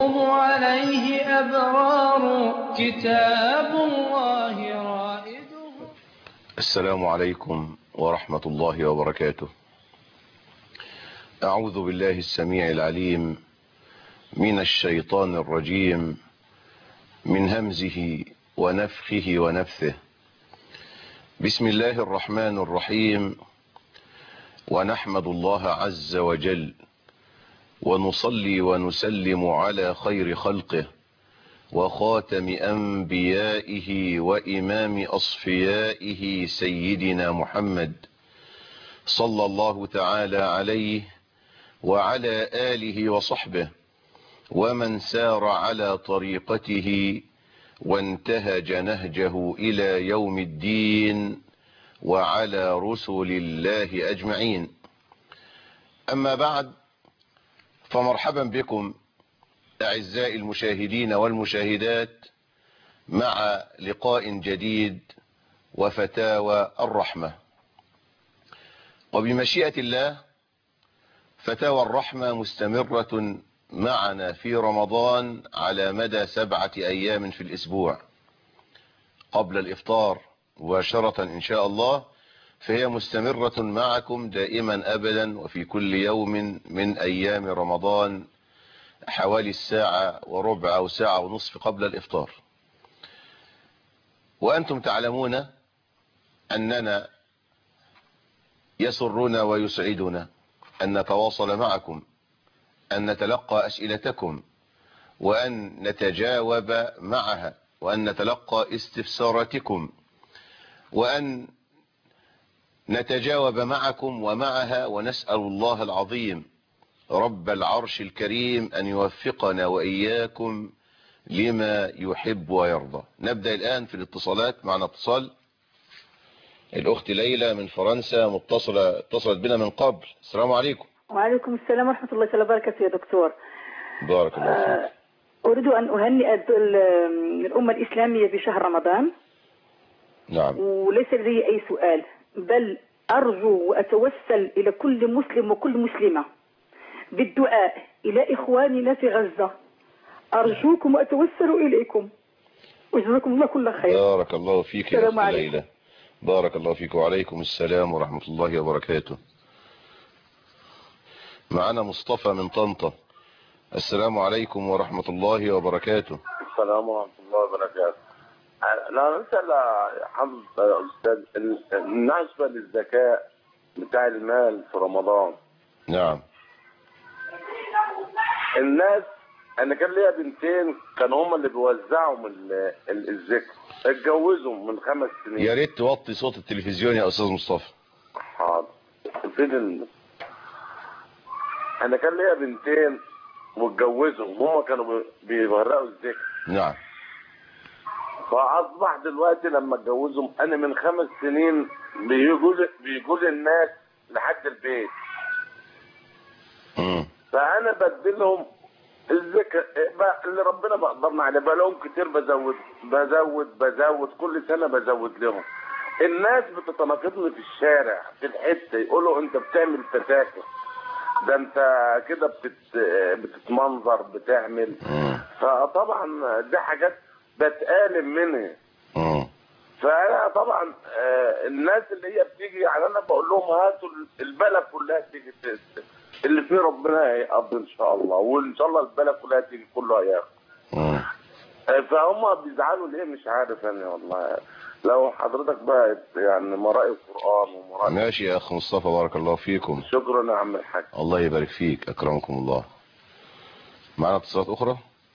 عليه أبرار كتاب الله رائده. السلام عليكم ورحمة الله وبركاته. أعوذ بالله السميع العليم من الشيطان الرجيم من همزه ونفخه ونفثه. بسم الله الرحمن الرحيم. ونحمد الله عز وجل ونصلي ونسلم على خير خلقه وخاتم أنبيائه وإمام أصفيائه سيدنا محمد صلى الله تعالى عليه وعلى آله وصحبه ومن سار على طريقته وانتهج نهجه إلى يوم الدين وعلى رسل الله أجمعين. أما بعد، فمرحبا بكم أعزائي المشاهدين والمشاهدات مع لقاء جديد وفتاوى الرحمة. وبمشيئة الله فتاوى الرحمة مستمرة معنا في رمضان على مدى 7 أيام في الأسبوع قبل الإفطار مباشرة إن شاء الله، فهي مستمرة معكم دائما أبدا وفي كل يوم من أيام رمضان حوالي 1:15 أو 1:30 قبل الإفطار. وأنتم تعلمون أننا يسرنا ويسعدنا أن نتواصل معكم، أن نتلقى أسئلتكم، وأن نتجاوب معها، وأن نتلقى استفساراتكم، وأن نتجاوب معكم ومعها، ونسأل الله العظيم رب العرش الكريم أن يوفقنا وإياكم لما يحب ويرضى. نبدأ الآن في الاتصالات. معنا اتصال الأخت ليلى من فرنسا اتصلت بنا من قبل. السلام عليكم. وعليكم السلام ورحمة الله وبركاته يا دكتور. بارك الله فيك. أريد أن أهنئ الأمة الإسلامية بشهر رمضان. نعم. وليس لدي أي سؤال، بل أرجو وأتوسل إلى كل مسلم وكل مسلمة بالدعاء إلى إخواننا في غزة. أرجوكم وأتوسل إليكم، وجزاكم الله كل خير. بارك الله فيك يا أخت ليلى. بارك الله فيك. وعليكم السلام ورحمة الله وبركاته. معنا مصطفى من طنطا. السلام عليكم ورحمة الله وبركاته. السلام ورحمة الله وبركاته. أنا نسأل يا حمد أستاذ بالنسبة للزكاة بتاع المال في رمضان. نعم. الناس، أنا كان ليا بنتين كانوا هم اللي بيوزعوا من الزكاة، اتجوزوا من 5 سنين. يا ريت توطي صوت التلفزيون يا أستاذ مصطفى. حاضر. أنا كان ليا بنتين واتجوزوا وهم كانوا بيغرقوا الزكاة. نعم. فأصبح دلوقتي لما اتجوزهم أنا من 5 سنين بيجوا لي الناس لحد البيت. فأنا بدلهم الزكاة اللي ربنا بقدرنا عليه، بلاهم كتير بزود كل سنة بزود لهم. الناس بتتناقضني في الشارع في الحتة، يقولوا أنت بتعمل تذاكر، ده أنت كده بتتمنظر بتعمل. فطبعا دي حاجات بتقالم منها. فانا طبعا الناس اللي هي بتيجي، يعني انا بقول لهم هاتوا البلد كلها تيجي اللي فيه ربنا هيقضي ان شاء الله، وان شاء الله البلد كلها تيجي كله هياخد. فهم بيزعلوا ليه مش عارف انا والله. لو حضرتك بقى يعني مرائي القران ومرائي. ماشي يا اخ مصطفى، بارك الله فيكم. شكرا يا عم الحاج. الله يبارك فيك، اكرمكم الله. معنا اتصالات اخرى.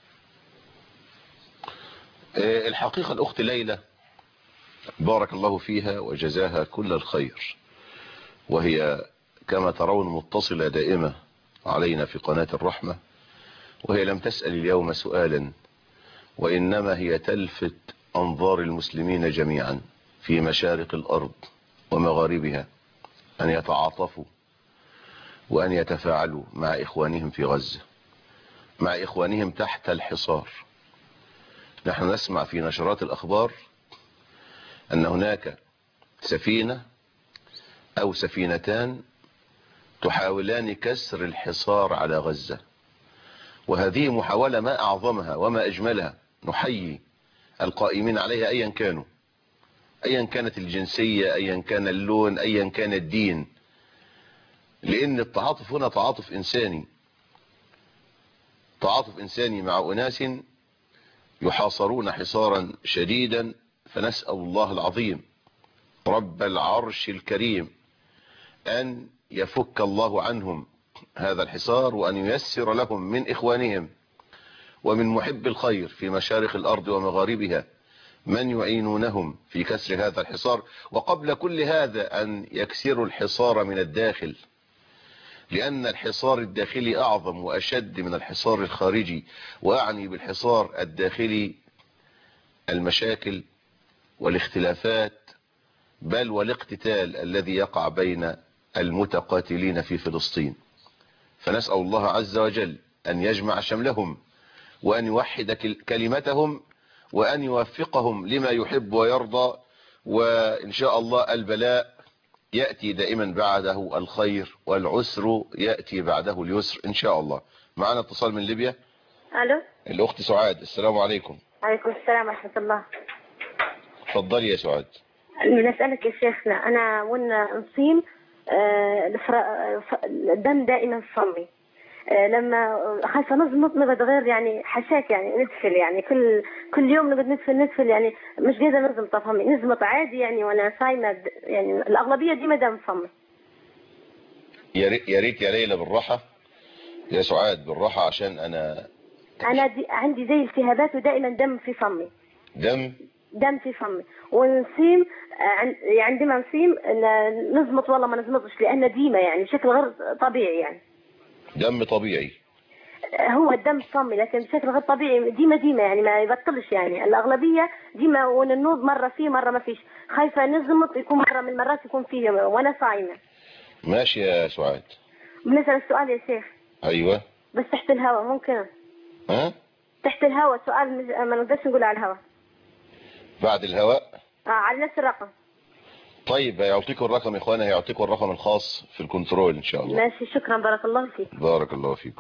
الحقيقة الأخت ليلى بارك الله فيها وجزاها كل الخير، وهي كما ترون متصلة دائمة علينا في قناة الرحمة، وهي لم تسأل اليوم سؤالا، وإنما هي تلفت أنظار المسلمين جميعا في مشارق الأرض ومغاربها أن يتعاطفوا وأن يتفاعلوا مع إخوانهم في غزة، مع إخوانهم تحت الحصار. نحن نسمع في نشرات الأخبار أن هناك سفينة أو سفينتان تحاولان كسر الحصار على غزة، وهذه محاولة ما أعظمها وما أجملها. نحيي القائمين عليها أيا كانوا، أيا كانت الجنسية، أيا كان اللون، أيا كان الدين، لأن التعاطف هنا تعاطف إنساني، تعاطف إنساني مع أناس يحاصرون حصارا شديدا. فنسأل الله العظيم رب العرش الكريم أن يفك الله عنهم هذا الحصار، وأن ييسر لهم من إخوانهم ومن محب الخير في مشارق الأرض ومغاربها من يعينونهم في كسر هذا الحصار. وقبل كل هذا أن يكسروا الحصار من الداخل، لأن الحصار الداخلي أعظم وأشد من الحصار الخارجي. وأعني بالحصار الداخلي المشاكل والاختلافات، بل والاقتتال الذي يقع بين المتقاتلين في فلسطين. فنسأل الله عز وجل أن يجمع شملهم، وأن يوحد كلمتهم، وأن يوفقهم لما يحب ويرضى. وإن شاء الله البلاء يأتي دائما بعده الخير، والعسر يأتي بعده اليسر إن شاء الله. معنا اتصال من ليبيا. الو، الأخت سعاد، السلام عليكم. عليكم السلام ورحمة الله. تفضلي يا سعاد. نسألك يا شيخنا، أنا وانا نصيم الدم دائما في فمي، لما خايفة نزمط نقعد غير يعني حشاك يعني ندفل، يعني كل يوم نقعد ندفل يعني مش قادرة نزمط فمي، نزمط عادي يعني وانا صايمة، يعني الأغلبية دي دم فمي. يا ريت يا ليلى بالراحة يا سعاد، بالراحة، عشان أنا عندي زي التهابات ودائما دم في فمي. دم في فمي، ونصيم عندما نصيم نزمط والله ما نزمطش، لأن ديما يعني بشكل غير طبيعي، يعني دم طبيعي هو الدم في فمي، لكن بشكل غير طبيعي ديما يعني ما يبطلش، يعني الأغلبية ديما وننوض مرة فيه مرة ما فيش، خايفة نزمط يكون مرة من المرات يكون فيه وأنا صايمة. ماشي يا سعاد. بالنسبة للسؤال يا شيخ. أيوة. بس تحت الهواء ممكن؟ ها؟ تحت الهواء سؤال ما نقدرش نقول على الهواء. بعد الهواء؟ على نفس الرقم. طيب هيعطيكوا الرقم يا اخوانا، هيعطيكوا الرقم الخاص في الكنترول ان شاء الله. ماشي، شكرا، بارك الله فيك. بارك الله فيكم.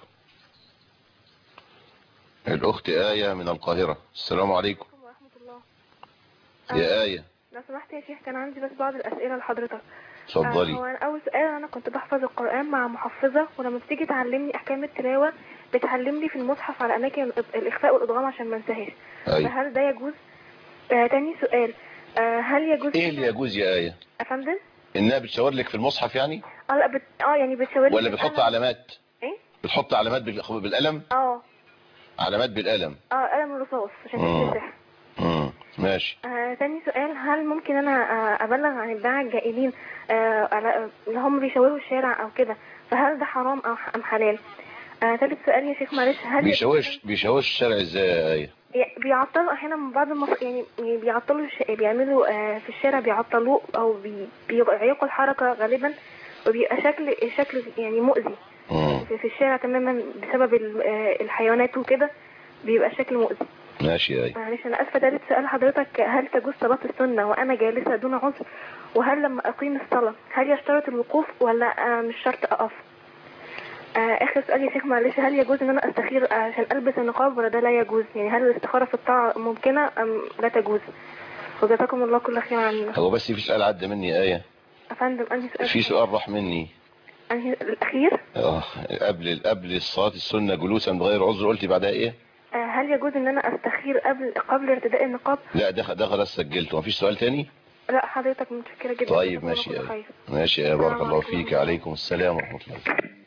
الاخت آية من القاهرة، السلام عليكم. ورحمة الله. يا آية، لو سمحت يا شيخ، كان عندي بس بعض الأسئلة لحضرتك. اتفضلي. هو أول سؤال، أنا كنت بحفظ القرآن مع محفظة، ولما بتيجي تعلمني أحكام التلاوة بتعلمني في المصحف على أماكن الإخفاء والإدغام عشان ما انساهاش. فهل ده يجوز؟ تاني سؤال، هل يجوز؟ ايه اللي يجوز يا آية؟ أفندم؟ انها بتشاور لك في المصحف يعني؟ لا يعني بتشاور لي. ولا بتحط علامات؟ ايه؟ بتحط علامات بالقلم؟ علامات بالقلم. قلم الرصاص عشان تتمسح. ماشي. تاني سؤال، هل ممكن انا ابلغ عن الباعة الجائلين اللي هم بيشاوروا الشارع او كده، فهل ده حرام ام حلال؟ ثالث سؤال يا شيخ معلش، هل بيشاوروا الشارع ازاي يا آية؟ بيعطلوا احيانا من بعض يعني بيعطلوا بيعملوا في الشارع بيعطلوه او بيعيقوا الحركة غالبا، وبيبقى شكل يعني مؤذي في الشارع تماما بسبب الحيوانات وكده، بيبقى شكل مؤذي. ماشي يا آية. معلش انا اسفه. ثالث سؤال حضرتك، هل تجوز صلاة السنة وانا جالسة دون عذر؟ وهل لما اقيم الصلاة هل يشترط الوقوف ولا مش شرط اقف؟ اخر سؤال يا شيخ معلش، هل يجوز ان انا استخير عشان البس النقاب ولا ده لا يجوز؟ يعني هل الاستخارة في الطاعة ممكنة ام لا تجوز؟ وجزاكم الله كل خير عني. هو بس في سؤال عدى مني يا آية. افندم، انهي سؤال؟ في سؤال راح مني. انهي الاخير؟ قبل الصلاة السنة جلوسا بغير عذر، قلتي بعدها ايه؟ هل يجوز ان انا استخير قبل ارتداء النقاب؟ لا ده خلاص سجلته. مفيش سؤال تاني؟ لا حضرتك متشكرة جدا. طيب ماشي يا آية. ماشي يا بارك الله فيك. عليكم السلام ورحمة الله.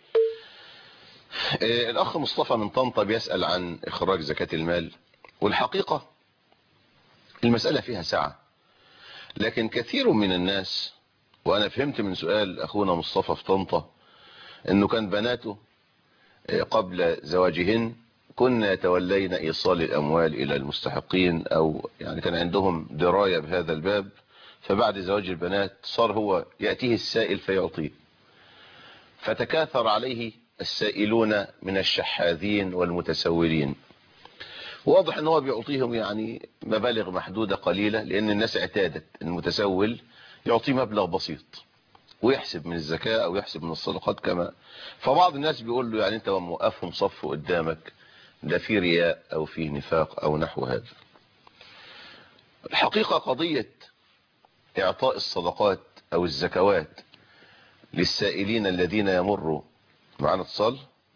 الأخ مصطفى من طنطا بيسأل عن إخراج زكاة المال، والحقيقة المسألة فيها سعة، لكن كثير من الناس، وأنا فهمت من سؤال أخونا مصطفى في طنطا أنه كان بناته قبل زواجهن كنا يتولين إيصال الأموال إلى المستحقين، أو يعني كان عندهم دراية بهذا الباب، فبعد زواج البنات صار هو يأتيه السائل فيعطيه، فتكاثر عليه السائلون من الشحاذين والمتسولين. واضح ان هو بيعطيهم يعني مبالغ محدودة قليلة، لان الناس اعتادت المتسول يعطيه مبلغ بسيط ويحسب من الزكاة او يحسب من الصدقات كما. فبعض الناس بيقول له يعني انت موقفهم صف قدامك ده فيه رياء أو فيه نفاق أو نحو هذا. الحقيقة قضية إعطاء الصدقات أو الزكوات للسائلين الذين يمروا معنا اتصال.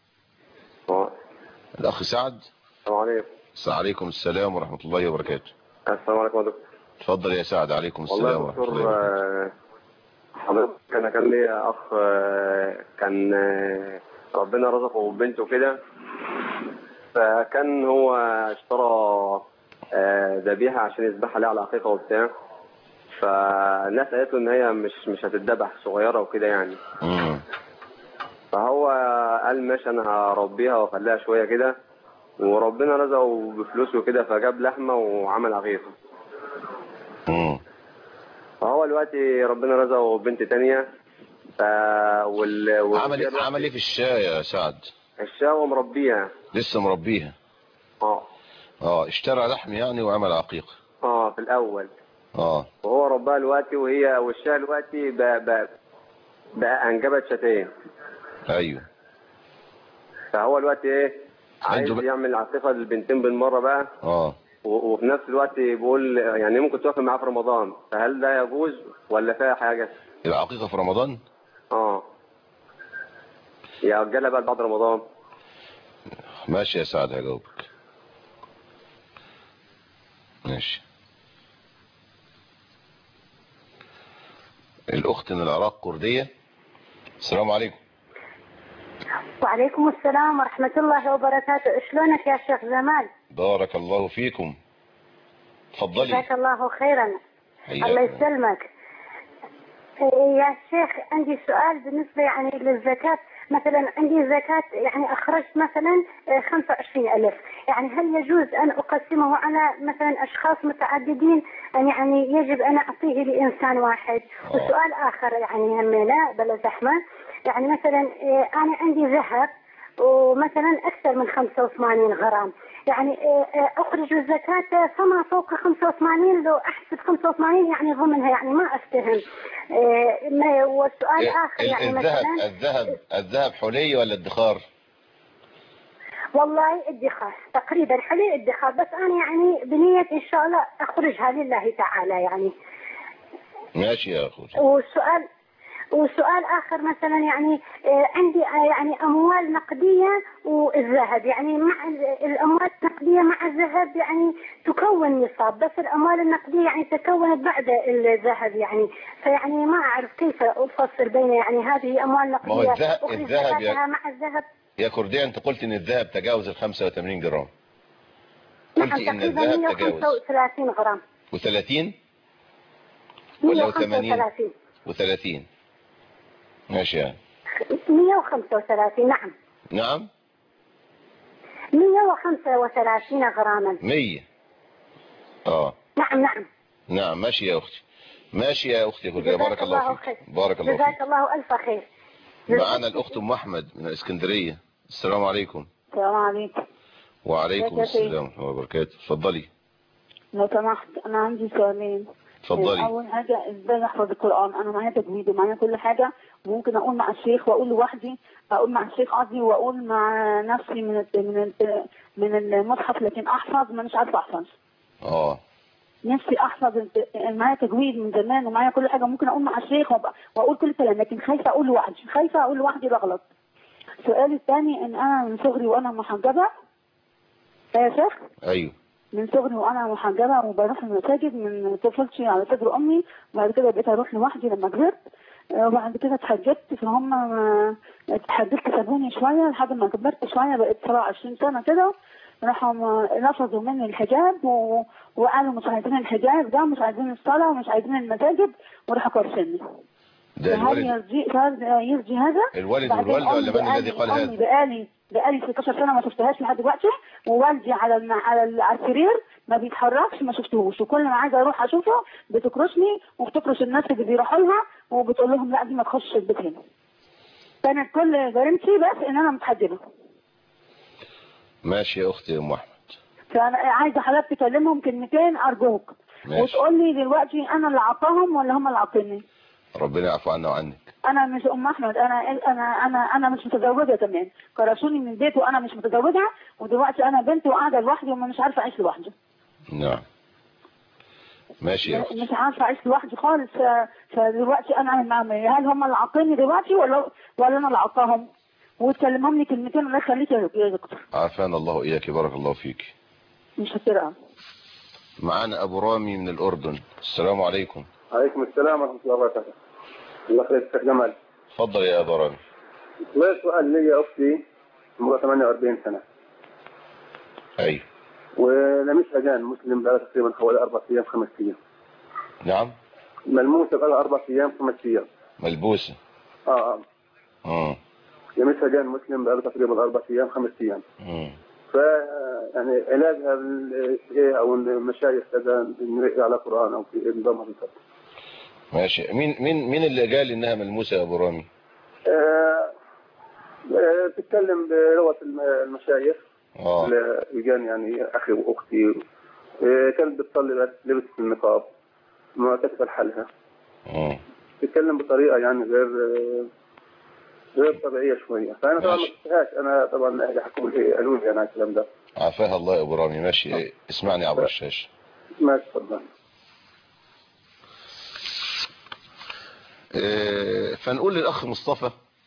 الأخ سعد. السلام عليكم. عليكم السلام ورحمة الله وبركاته. السلام عليكم يا دكتور. اتفضل يا سعد. عليكم السلام ورحمة الله وبركاته. حضرتك أنا كان لي أخ كان ربنا رزقه بنته كده، فكان هو اشترى ذبيحة عشان يذبحها لها على عقيقة وبتاع، فالناس قالت له إن هي مش هتتذبح، صغيرة وكده يعني. فهو قال ماشي أنا هربيها وأخليها شوية كده، وربنا رزقه بفلوس وكده فجاب لحمة وعمل عقيقة. فهو دلوقتي ربنا رزقه بنت تانية. عمل ايه في الشاة يا سعد؟ الشاة ومربيها. لسه مربيها؟ اشترى لحم يعني وعمل عقيقة. في الأول. وهو رباها دلوقتي والشاة دلوقتي بقى أنجبت شاتين. أيوه. فهو دلوقتي إيه؟ عايز يعمل عقيقة للبنتين بالمرة بقى. وفي نفس الوقت بيقول يعني ممكن توافق معاه في رمضان، فهل ده يجوز ولا فيها حاجة؟ العقيقة في رمضان؟ يأجلها بقى بعد رمضان. ماشي يا سعد هجاوبك. ماشي. الأخت من العراق كردية. السلام عليكم. وعليكم السلام ورحمة الله وبركاته. شلونك يا شيخ جمال؟ بارك الله فيكم. تفضلي. جزاك الله خيرا. الله يسلمك. يا شيخ عندي سؤال بالنسبة يعني للزكاة. مثلا عندي زكاة يعني أخرجت مثلا 25,000، يعني هل يجوز أن أقسمه على مثلا أشخاص متعددين يعني يجب أن أعطيه لإنسان واحد؟ وسؤال آخر يعني لا بلا زحمة، يعني مثلا أنا عندي ذهب ومثلا أكثر من 85 غرام، يعني أخرج الزكاة فما فوق 85. لو أحسب 85 يعني ضمنها، يعني ما أفتهم. والسؤال آخر يعني الذهب حلي ولا ادخار؟ والله ادخار تقريبا، حلي ادخار، بس أنا يعني بنية إن شاء الله أخرجها لله تعالى يعني. ماشي يا أخوي. وسؤال آخر مثلا يعني عندي يعني أموال نقدية والذهب، يعني مع الأموال النقدية مع الذهب يعني تكون نصاب، بس الأموال النقدية يعني تكونت بعد الذهب يعني، فيعني ما أعرف كيف أفصل بين يعني هذه أموال نقدية الذهب مع الذهب. يا كردية أنت قلت إن الذهب تجاوز 85 جرام. نعم تقريبا 135 غرام. و30 ولا 80 و30؟ ماشي يعني 135. نعم 135 غراما. 100. نعم ماشي يا أختي. ماشي يا أختي كردية. بارك الله فيك. بارك الله فيك. جزاك الله ألف خير. معنا الأخت أم أحمد من الإسكندرية. السلام عليكم. السلام عليكم. وعليكم السلام ورحمة الله وبركاته. اتفضلي. لو سمحت أنا عندي سؤالين. اتفضلي. أول حاجة إزاي أحفظ القرآن؟ أنا معايا تجويد ومعايا كل حاجة، وممكن أقول مع الشيخ وأقول لوحدي، أقول مع الشيخ قصدي وأقول مع نفسي من المصحف، لكن أحفظ ما مش عارفة أحفظ. نفسي أحفظ، معايا تجويد من زمان ومعايا كل حاجة، ممكن أقول مع الشيخ وأقول كل كلام، لكن خايفة أقول لوحدي بغلط. سؤالي الثاني إن أنا من صغري وأنا محجبة يا شيخ. أيوه. من صغري وانا محجبه وبروح المساجد من طفولتي على صدر امي، وبعد كده بقيت اروح لوحدي لما كبرت، وبعد كده اتحجبت، فهم اتحجبت سابوني شويه لحد ما كبرت شويه، بقيت 27 سنه كده، راحوا نفضوا مني الحجاب وقالوا مش عايزين الحجاب ده، مش عايزين الصلاه ومش عايزين المساجد، وراحوا كرشني. هل يرضي هذا؟ الوالد والوالده ولا من الذي قال هذا؟ بقالي 16 سنه ما شفتهاش لحد دلوقتي، ووالدي على السرير ما بيتحركش، ما شفتهوش، وكل ما عايزه اروح اشوفه بتكرشني وبتكرش الناس اللي بيروحوا لها وبتقول لهم لا دي ما تخشش البيت هنا. كانت كل جريمتي بس ان انا متحجبه. ماشي يا اختي ام احمد. فانا عايزه حضرتك تكلمهم كلمتين ارجوك، وتقول لي دلوقتي انا اللي عطاهم ولا هم اللي عاطيني. ربنا يعفو عنا وعنك. انا مش ام احمد، انا مش متزوجه كمان، كرشوني من البيت وانا مش متزوجه، ودلوقتي انا بنت وقاعده لوحدي ومش عارفه اعيش لوحدي. نعم ماشي يا أختي. مش عارفه اعيش لوحدي خالص. فدلوقتي انا اعمل معاهم ايه؟ هل هم اللي عاقيني دلوقتي ولا انا اللي عاقاهم؟ وتكلمهم لي كلمتين الله يخليك يا دكتور. عافانا الله اياك، بارك الله فيك. متشكره. معانا ابو رامي من الاردن. السلام عليكم. عليكم السلام ورحمه الله وبركاته. الله يخليك يا جمال. اتفضل يا ابو رامي. والله سؤال لي يا اختي، عمرها 48 سنه. اي. ولمسها جان مسلم بقى تقريبا حوالي 4 ايام 5 ايام. نعم. ملموسه بقى 4 ايام 5 ايام. ملبوسه. لمسها جان مسلم بقى تقريبا 4 ايام 5 ايام. ف يعني علاجها ايه او المشايخ كذا نقرا على قران او في نظامها بالضبط. ماشي. مين اللي قال انها ملموسه يا ابو رامي؟ بتتكلم بلغه المشايخ. الجان يعني اخي واختي، كانت بتصلي بس لبست النقاب، معتكفه لحالها. تتكلم بطريقه يعني غير طبيعيه شويه، فانا طبعا ما شفتهاش. انا طبعا اهلي حكوا لي قالوا لي انا الكلام ده. عافاها الله يا ابو رامي. ماشي. اسمعني عبر الشاشه. ماشي اتفضل. فنقول للاخ مصطفى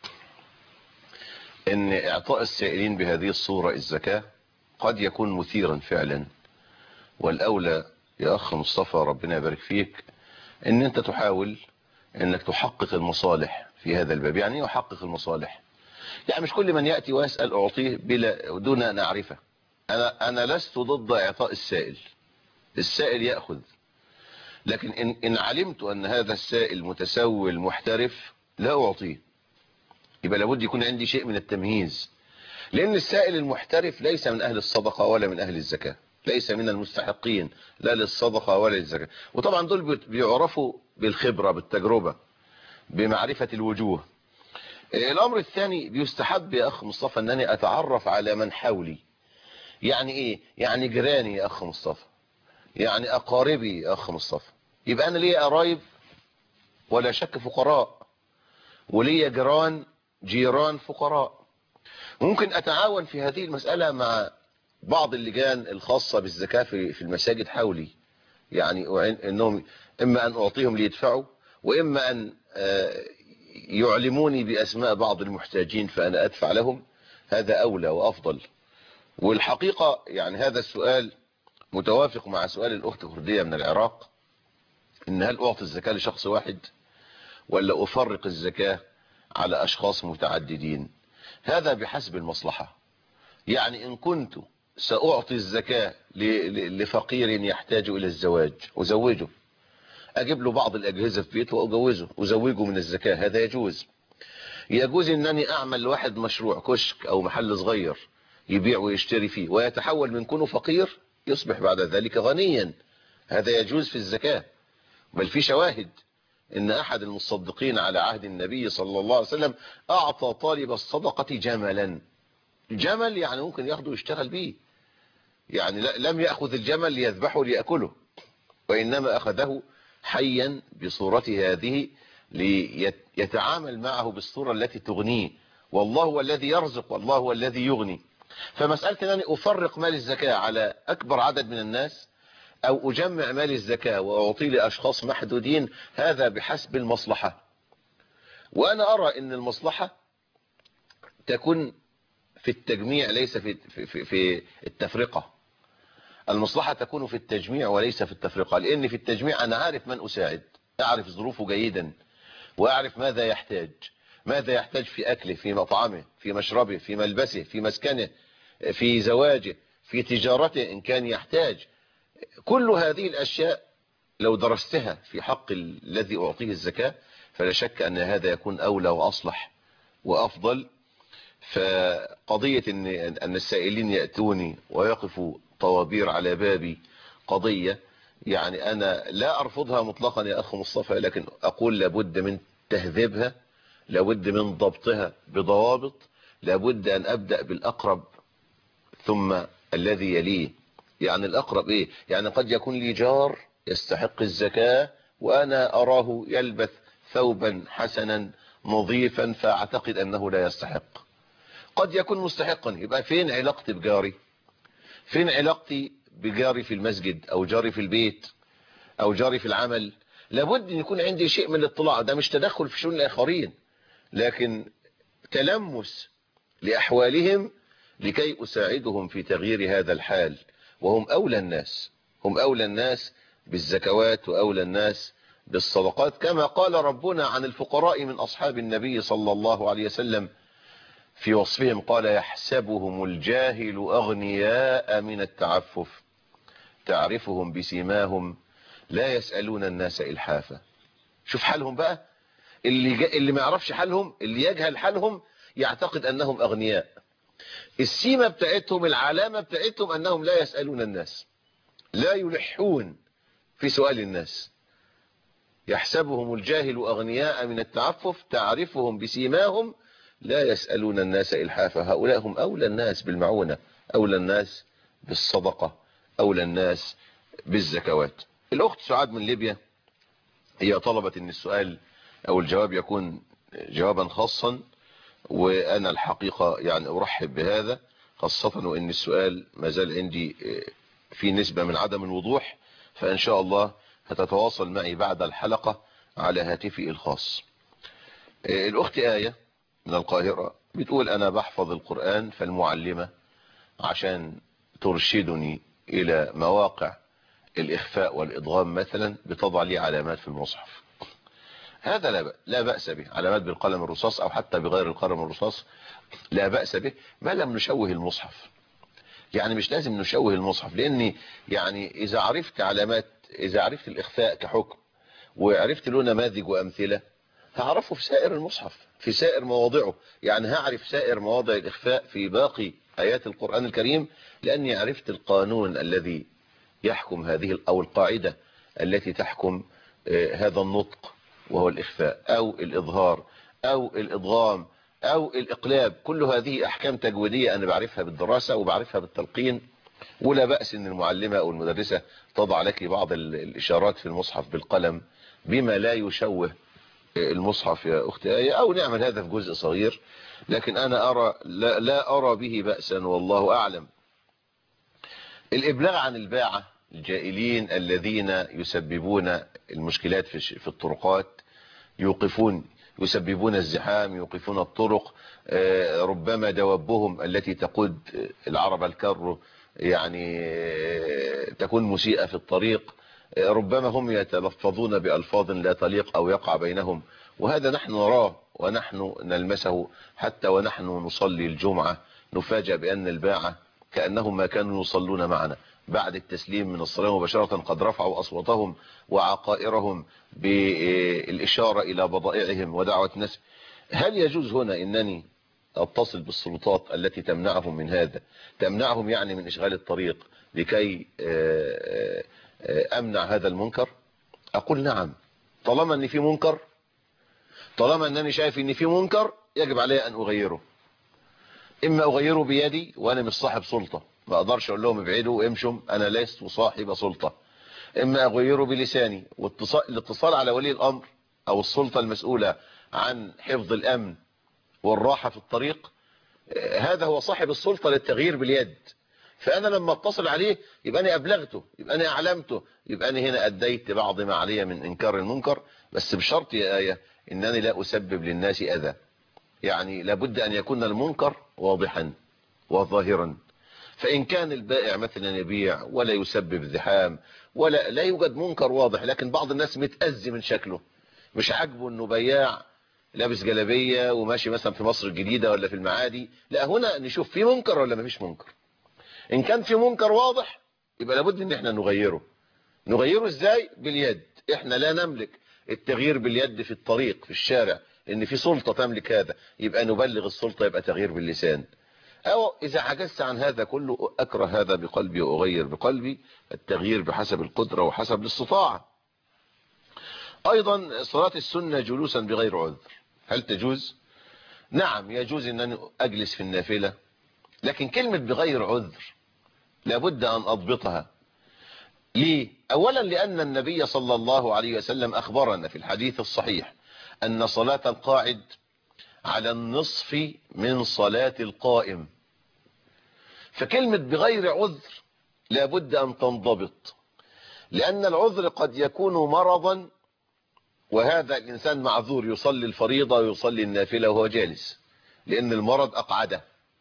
ان اعطاء السائلين بهذه الصورة الزكاة قد يكون مثيرا فعلا، والاولى يا اخ مصطفى ربنا يبارك فيك ان انت تحاول انك تحقق المصالح في هذا الباب. يعني يحقق المصالح، يعني مش كل من يأتي ويسأل اعطيه دون ان اعرفه. انا لست ضد اعطاء السائل، السائل يأخذ، لكن ان علمت ان هذا السائل متسول محترف لا اعطيه. يبقى لابد يكون عندي شيء من التمييز، لان السائل المحترف ليس من اهل الصدقة ولا من اهل الزكاة، ليس من المستحقين لا للصدقة ولا للزكاة. وطبعا دول بيعرفوا بالخبرة بالتجربة بمعرفة الوجوه. الامر الثاني بيستحب يا اخ مصطفى انني اتعرف على من حولي. يعني ايه؟ يعني جيراني يا اخ مصطفى، يعني اقاربي يا اخ مصطفى. يبقى انا ليا قرايب ولا شك فقراء، وليا جيران فقراء. ممكن اتعاون في هذه المسألة مع بعض اللجان الخاصة بالزكاة في المساجد حولي، يعني انهم اما ان اعطيهم ليدفعوا، واما ان يعلموني باسماء بعض المحتاجين فانا ادفع لهم. هذا اولى وافضل. والحقيقة يعني هذا السؤال متوافق مع سؤال الاخت كردية من العراق، ان هل اعطي الزكاة لشخص واحد ولا افرق الزكاة على اشخاص متعددين. هذا بحسب المصلحة. يعني ان كنت سأعطي الزكاة لفقير يحتاج الى الزواج ازوجه، اجيب له بعض الاجهزة في بيته واجوزه ازوجه من الزكاة، هذا يجوز. يجوز انني اعمل لواحد مشروع كشك او محل صغير يبيع ويشتري فيه ويتحول من كونه فقير يصبح بعد ذلك غنيا، هذا يجوز في الزكاة. بل في شواهد ان احد المصدقين على عهد النبي صلى الله عليه وسلم اعطى طالب الصدقة جملا. جمل يعني ممكن ياخده ويشتغل به، يعني لم يأخذ الجمل ليذبحه ليأكله، وإنما أخذه حيا بصورته هذه ليتعامل معه بالصورة التي تغنيه. والله هو الذي يرزق والله هو الذي يغني. فمسألة أنني أفرق مال الزكاة على أكبر عدد من الناس أو أجمع مال الزكاة وأعطي لأشخاص محدودين، هذا بحسب المصلحة. وأنا أرى أن المصلحة تكون في التجميع ليس في التفرقة. المصلحة تكون في التجميع وليس في التفرقة، لأن في التجميع أنا عارف من أساعد، أعرف ظروفه جيدا، وأعرف ماذا يحتاج في أكله، في مطعمه، في مشربه، في ملبسه، في مسكنه، في زواجه، في تجارته إن كان يحتاج. كل هذه الأشياء لو درستها في حق الذي أعطيه الزكاة فلا شك أن هذا يكون أولى وأصلح وأفضل. فقضية أن السائلين يأتوني ويقفوا طوابير على بابي قضية يعني أنا لا أرفضها مطلقا يا أخ مصطفى، لكن أقول لابد من تهذيبها، لابد من ضبطها بضوابط، لابد أن أبدأ بالأقرب ثم الذي يليه. يعني الأقرب إيه؟ يعني قد يكون لي جار يستحق الزكاة وأنا أراه يلبث ثوبا حسنا نظيفا فأعتقد أنه لا يستحق. قد يكون مستحقا، يبقى فين علاقتي بجاري؟ فين علاقتي بجاري في المسجد أو جاري في البيت أو جاري في العمل؟ لابد أن يكون عندي شيء من الاطلاع. ده مش تدخل في شؤون الآخرين، لكن تلمس لأحوالهم لكي أساعدهم في تغيير هذا الحال. وهم أولى الناس، هم أولى الناس بالزكوات وأولى الناس بالصدقات، كما قال ربنا عن الفقراء من أصحاب النبي صلى الله عليه وسلم في وصفهم، قال يحسبهم الجاهل أغنياء من التعفف تعرفهم بسيماهم لا يسألون الناس إلحافا. شوف حالهم بقى، اللي ما يعرفش حالهم، اللي يجهل حالهم يعتقد أنهم أغنياء. السيمة بتاعتهم، العلامة بتاعتهم أنهم لا يسألون الناس، لا يلحون في سؤال الناس. يحسبهم الجاهل أغنياء من التعفف تعرفهم بسيماهم لا يسألون الناس إلحافا. هؤلاء هم أولى الناس بالمعونة، أولى الناس بالصدقة، أولى الناس بالزكوات. الأخت سعاد من ليبيا هي طلبت أن السؤال أو الجواب يكون جوابا خاصا، وأنا الحقيقة يعني أرحب بهذا، خاصة وأن السؤال ما زال عندي في نسبة من عدم الوضوح، فإن شاء الله هتتواصل معي بعد الحلقة على هاتفي الخاص. الأخت آية من القاهرة بتقول أنا بحفظ القرآن، فالمعلمة عشان ترشدني إلى مواقع الإخفاء والإضغام مثلا بتضع لي علامات في المصحف. هذا لا بأس به، علامات بالقلم الرصاص أو حتى بغير القلم الرصاص لا بأس به، ما لم نشوه المصحف. يعني مش لازم نشوه المصحف، لأني يعني إذا عرفت علامات، إذا عرفت الإخفاء كحكم وعرفت له نماذج وأمثلة هعرفه في سائر المصحف، في سائر مواضعه. يعني هعرف سائر مواضع الإخفاء في باقي آيات القرآن الكريم، لأني عرفت القانون الذي يحكم هذه أو القاعدة التي تحكم هذا النطق، وهو الإخفاء أو الإظهار أو الإضغام أو الإقلاب. كل هذه أحكام تجويدية أنا بعرفها بالدراسة وبعرفها بالتلقين، ولا بأس أن المعلمة أو المدرسة تضع لك بعض الإشارات في المصحف بالقلم بما لا يشوه المصحف يا أختي آية، أو نعمل هذا في جزء صغير، لكن أنا أرى لا أرى به بأسا والله أعلم. الإبلاغ عن الباعة الجائلين الذين يسببون المشكلات في الطرقات، يسببون الزحام، يوقفون الطرق، ربما دوابهم التي تقود العرب الكر يعني تكون مسيئة في الطريق، ربما هم يتلفظون بألفاظ لا تليق أو يقع بينهم، وهذا نحن نراه ونحن نلمسه. حتى ونحن نصلي الجمعة نفاجأ بأن الباعة كأنهم ما كانوا يصلون معنا بعد التسليم من الصلاة مباشرة قد رفعوا أصواتهم وعقائرهم بالإشارة إلى بضائعهم ودعوة الناس. هل يجوز هنا أنني أتصل بالسلطات التي تمنعهم من هذا، تمنعهم يعني من إشغال الطريق لكي أمنع هذا المنكر؟ أقول نعم، طالما أن في منكر، طالما أنني شايف أن في منكر يجب علي أن أغيره. إما أغيره بيدي وأنا مش صاحب سلطة، ما أقدرش أقول لهم ابعدوا وامشوا، أنا لست صاحب سلطة. إما أغيره بلساني، والاتصال على ولي الأمر أو السلطة المسؤولة عن حفظ الأمن والراحة في الطريق، هذا هو صاحب السلطة للتغيير باليد. فأنا لما اتصل عليه يبقى أنا أبلغته، يبقى أنا أعلمته، يبقى أنا هنا أديت بعض ما علي من إنكار المنكر، بس بشرط يا آية إنني لا أسبب للناس أذى. يعني لابد أن يكون المنكر واضحا وظاهرا. فإن كان البائع مثلا يبيع ولا يسبب زحام ولا لا يوجد منكر واضح، لكن بعض الناس متأذي من شكله، مش عاجبه انه بياع لابس جلابيه وماشي مثلا في مصر الجديدة ولا في المعادي، لا هنا نشوف في منكر ولا مفيش منكر. إن كان في منكر واضح يبقى لابد ان احنا نغيره ازاي؟ باليد. احنا لا نملك التغيير باليد في الطريق في الشارع، ان في سلطة تملك هذا، يبقى نبلغ السلطة، يبقى تغيير باللسان. أو إذا عجزت عن هذا كله أكره هذا بقلبي وأغير بقلبي، التغيير بحسب القدرة وحسب الاستطاعة. أيضا صلاة السنة جلوسا بغير عذر، هل تجوز؟ نعم يجوز أن أنا أجلس في النافلة، لكن كلمة بغير عذر لابد أن أضبطها. ليه؟ أولا لأن النبي صلى الله عليه وسلم أخبرنا في الحديث الصحيح أن صلاة القاعد على النصف من صلاة القائم. فكلمة بغير عذر لابد أن تنضبط، لأن العذر قد يكون مرضا، وهذا الإنسان معذور يصلي الفريضة ويصلي النافلة وهو جالس لأن المرض أقعده.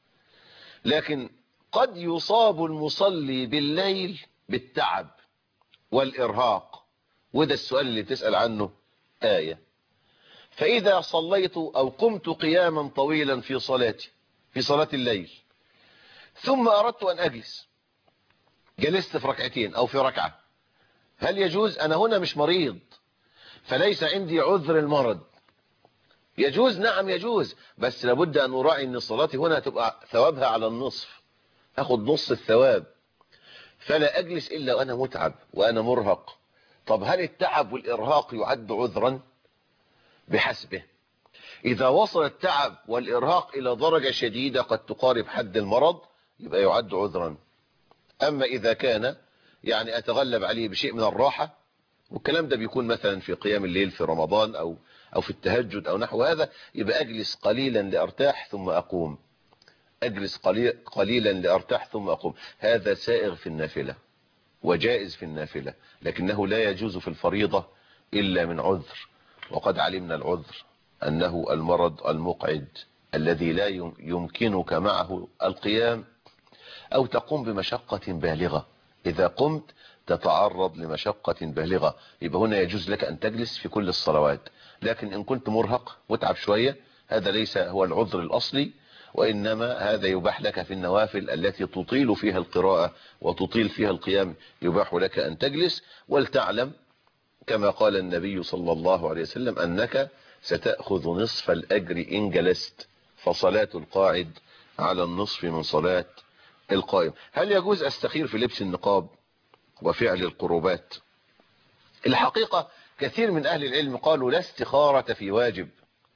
لكن قد يصاب المصلي بالليل بالتعب والإرهاق، وده السؤال اللي تسأل عنه آية. فإذا صليت أو قمت قياما طويلا في صلاتي في صلاة الليل ثم أردت أن أجلس، جلست في ركعتين أو في ركعة، هل يجوز؟ أنا هنا مش مريض فليس عندي عذر المرض. يجوز، نعم يجوز، بس لابد أن أراعي أن صلاتي هنا تبقى ثوابها على النصف، أخذ نص الثواب، فلا أجلس إلا وأنا متعب وأنا مرهق. طب هل التعب والإرهاق يعد عذرا؟ بحسبه. إذا وصل التعب والإرهاق إلى درجة شديدة قد تقارب حد المرض يبقى يعد عذرا. أما إذا كان يعني أتغلب عليه بشيء من الراحة، والكلام ده بيكون مثلا في قيام الليل في رمضان أو في التهجد أو نحو هذا، يبقى أجلس قليلا لأرتاح ثم أقوم، أجلس قليلا لأرتاح ثم أقوم. هذا سائغ في النافلة وجائز في النافلة، لكنه لا يجوز في الفريضة إلا من عذر. وقد علمنا العذر أنه المرض المقعد الذي لا يمكنك معه القيام أو تقوم بمشقة بالغة. إذا قمت تتعرض لمشقة بالغة، يبقى هنا يجوز لك أن تجلس في كل الصلوات. لكن إن كنت مرهق متعب شوية، هذا ليس هو العذر الأصلي، وإنما هذا يباح لك في النوافل التي تطيل فيها القراءة وتطيل فيها القيام، يباح لك أن تجلس. ولتعلم كما قال النبي صلى الله عليه وسلم أنك ستأخذ نصف الأجر إن جلست، فصلاة القاعد على النصف من صلاة القائم. هل يجوز أستخير في لبس النقاب وفعل القربات؟ الحقيقة كثير من أهل العلم قالوا لا استخارة في واجب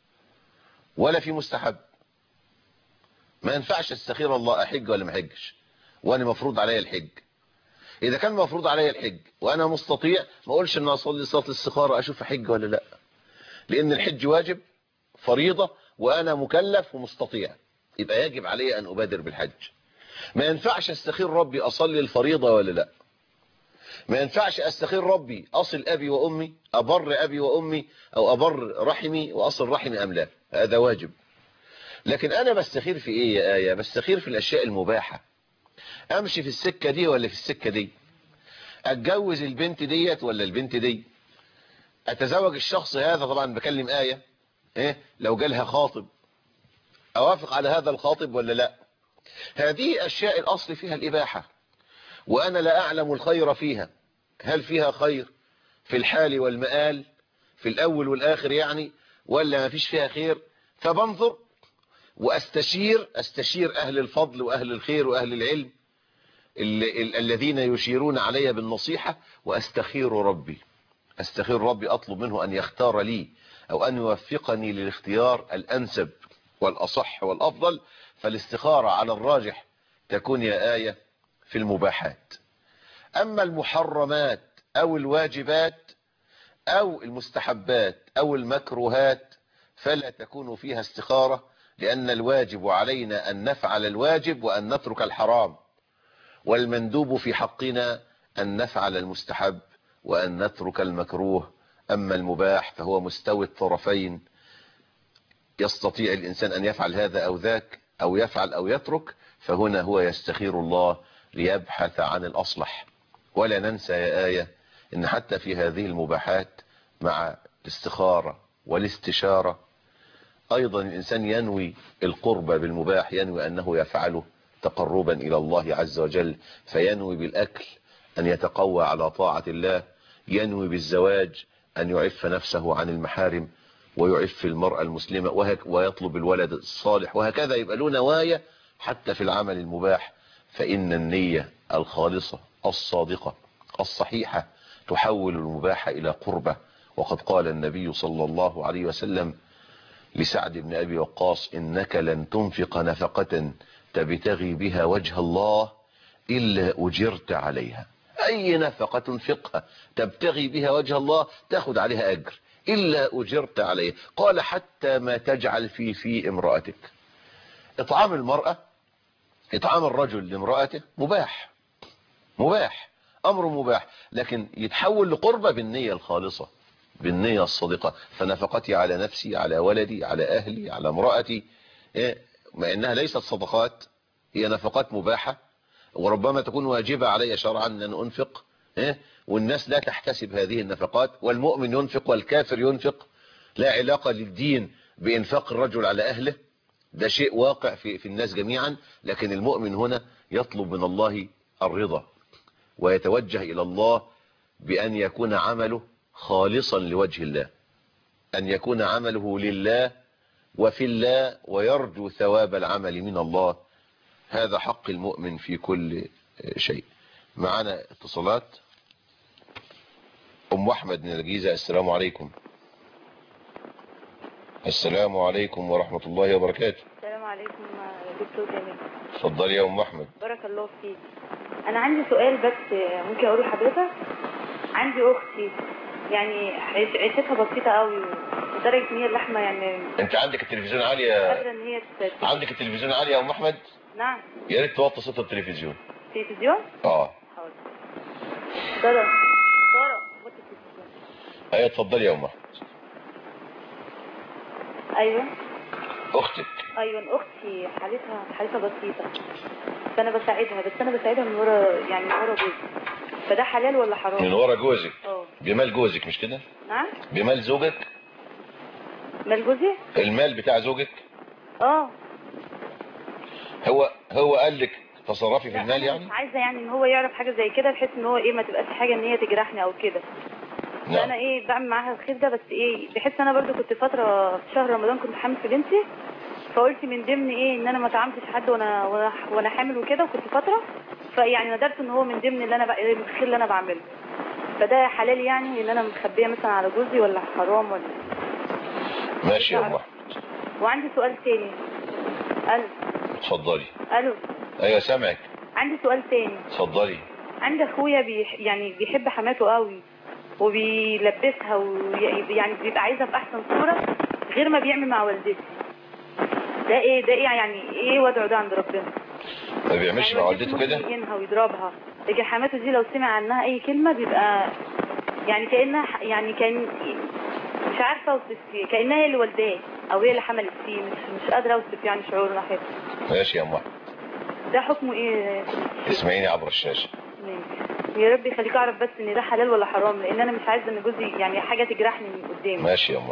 ولا في مستحب. ما ينفعش استخير الله أحج ولا ما أحجش وأنا مفروض علي الحج. إذا كان مفروض علي الحج وأنا مستطيع، ما أقولش أن أصلي صلاة الاستخارة أشوف حج ولا لا، لأن الحج واجب فريضة وأنا مكلف ومستطيع، يبقى يجب علي أن أبادر بالحج. ما ينفعش أستخير ربي أصلي الفريضة ولا لا. ما ينفعش أستخير ربي أصل أبي وأمي، أبر أبي وأمي، أو أبر رحمي وأصل رحمي أم لا، هذا واجب. لكن أنا بستخير في إيه يا آية؟ بستخير في الأشياء المباحة. أمشي في السكة دي ولا في السكة دي، أتجوز البنت ديت ولا البنت دي، أتزوج الشخص هذا، طبعا بكلم آية، لو جالها خاطب أوافق على هذا الخاطب ولا لا. هذه أشياء الأصل فيها الإباحة، وأنا لا أعلم الخير فيها. هل فيها خير في الحال والمآل، في الأول والآخر يعني، ولا ما فيش فيها خير؟ فبنظر وأستشير أهل الفضل وأهل الخير وأهل العلم الذين يشيرون علي بالنصيحة، وأستخير ربي. أستخير ربي، أطلب منه أن يختار لي أو أن يوفقني للاختيار الأنسب والأصح والأفضل. فالاستخارة على الراجح تكون يا آية في المباحات. أما المحرمات أو الواجبات أو المستحبات أو المكروهات فلا تكون فيها استخارة، لأن الواجب علينا أن نفعل الواجب وأن نترك الحرام، والمندوب في حقنا أن نفعل المستحب وأن نترك المكروه. أما المباح فهو مستوي الطرفين، يستطيع الإنسان أن يفعل هذا أو ذاك، أو يفعل أو يترك، فهنا هو يستخير الله ليبحث عن الأصلح. ولا ننسى يا آية إن حتى في هذه المباحات مع الاستخارة والاستشارة أيضا الإنسان ينوي القرب بالمباح، ينوي أنه يفعله تقربا إلى الله عز وجل، فينوي بالأكل أن يتقوى على طاعة الله، ينوي بالزواج أن يعف نفسه عن المحارم ويعف المرأة المسلمة، ويطلب الولد الصالح، وهكذا يبقى له نوايا حتى في العمل المباح. فإن النية الخالصة الصادقة الصحيحة تحول المباح إلى قربة. وقد قال النبي صلى الله عليه وسلم لسعد بن أبي وقاص: إنك لن تنفق نفقة تبتغي بها وجه الله إلا أجرت عليها. أي نفقة تنفقها تبتغي بها وجه الله تأخذ عليها أجر، إلا أجرت عليه. قال حتى ما تجعل في امرأتك. إطعام المرأة، إطعام الرجل لامرأته مباح، أمر مباح، لكن يتحول لقربة بالنية الخالصة، بالنية الصادقة. فنفقتي على نفسي، على ولدي، على أهلي، على امرأتي، مع أنها ليست صدقات، هي نفقات مباحة، وربما تكون واجبة علي شرعا أن أنفق، والناس لا تحتسب هذه النفقات، والمؤمن ينفق والكافر ينفق. لا علاقة للدين بإنفاق الرجل على أهله، ده شيء واقع في الناس جميعا. لكن المؤمن هنا يطلب من الله الرضا، ويتوجه إلى الله بأن يكون عمله خالصا لوجه الله، أن يكون عمله لله وفي الله، ويرجو ثواب العمل من الله. هذا حق المؤمن في كل شيء. معنا اتصالات. أم أحمد من الجيزة. السلام عليكم. السلام عليكم ورحمة الله وبركاته. السلام عليكم يا دكتور جميل. اتفضلي يا أم أحمد. بارك الله فيك. أنا عندي سؤال بس ممكن أقوله لحضرتك؟ عندي أختي يعني عيشتها بسيطة قوي، لدرجة إن هي اللحمة يعني. أنت عندك التلفزيون عالي يا؟ قادرة إن هي عندك التلفزيون عالي يا أم أحمد؟ نعم. يا ريت توطي صوت التلفزيون. تلفزيون؟ حاضر. سارة أيوة اتفضلي يا أم أحمد. أيوة. أختك. أيوة أختي حالتها بسيطة، فأنا بساعدها، بس أنا بساعدها من ورا، يعني من ورا جوزي. فده حلال ولا حرام؟ من ورا جوزك؟ بمال جوزك مش كده؟ نعم. بمال زوجك؟ مال جوزي؟ المال بتاع زوجك؟ هو قال لك تصرفي في المال يعني؟ مش عايزة يعني ان هو يعرف حاجة زي كده، بحيث ان هو ما تبقاش حاجة ان هي تجرحني او كده. فانا بعمل معاها الخير ده، بس بحيث انا برضو كنت فترة في شهر رمضان كنت حامل في بنتي، فقلت من ضمن ان انا ما طعمتش حد وانا حامل وكده، وكنت فترة، فيعني ندرت ان هو من ضمن اللي انا الخير اللي انا بعمله. فده حلال يعني ان انا مخبيه مثلا على جوزي، ولا حرام ولا؟ ماشي يا أم. وعندي سؤال تاني. الو. اتفضلي. الو. ايوه سامعك. عندي سؤال تاني. اتفضلي. عندي اخويا يعني بيحب حماته قوي، وبيلبسها، ويعني بيبقى عايزها في احسن صورة غير ما بيعمل مع والدتي. ده ايه يعني ايه وضعه ده عند ربنا؟ ما بيعملش مع والدته كده؟ يهينها ويضربها، لكن حماته دي لو سمع عنها اي كلمة بيبقى يعني كأنها يعني كان مش عارفة اوصف فيه، كأنها هي اللي والداه او هي اللي حملت فيه، مش قادرة اوصف يعني شعور ناحيته. ماشي يا أم. ده حكمه ايه؟ اسمعيني عبر الشاشة. يا رب يخليك اعرف بس ان ده حلال ولا حرام، لان انا مش عايزه ان جوزي يعني حاجه تجرحني من قدامي. ماشي يا أم.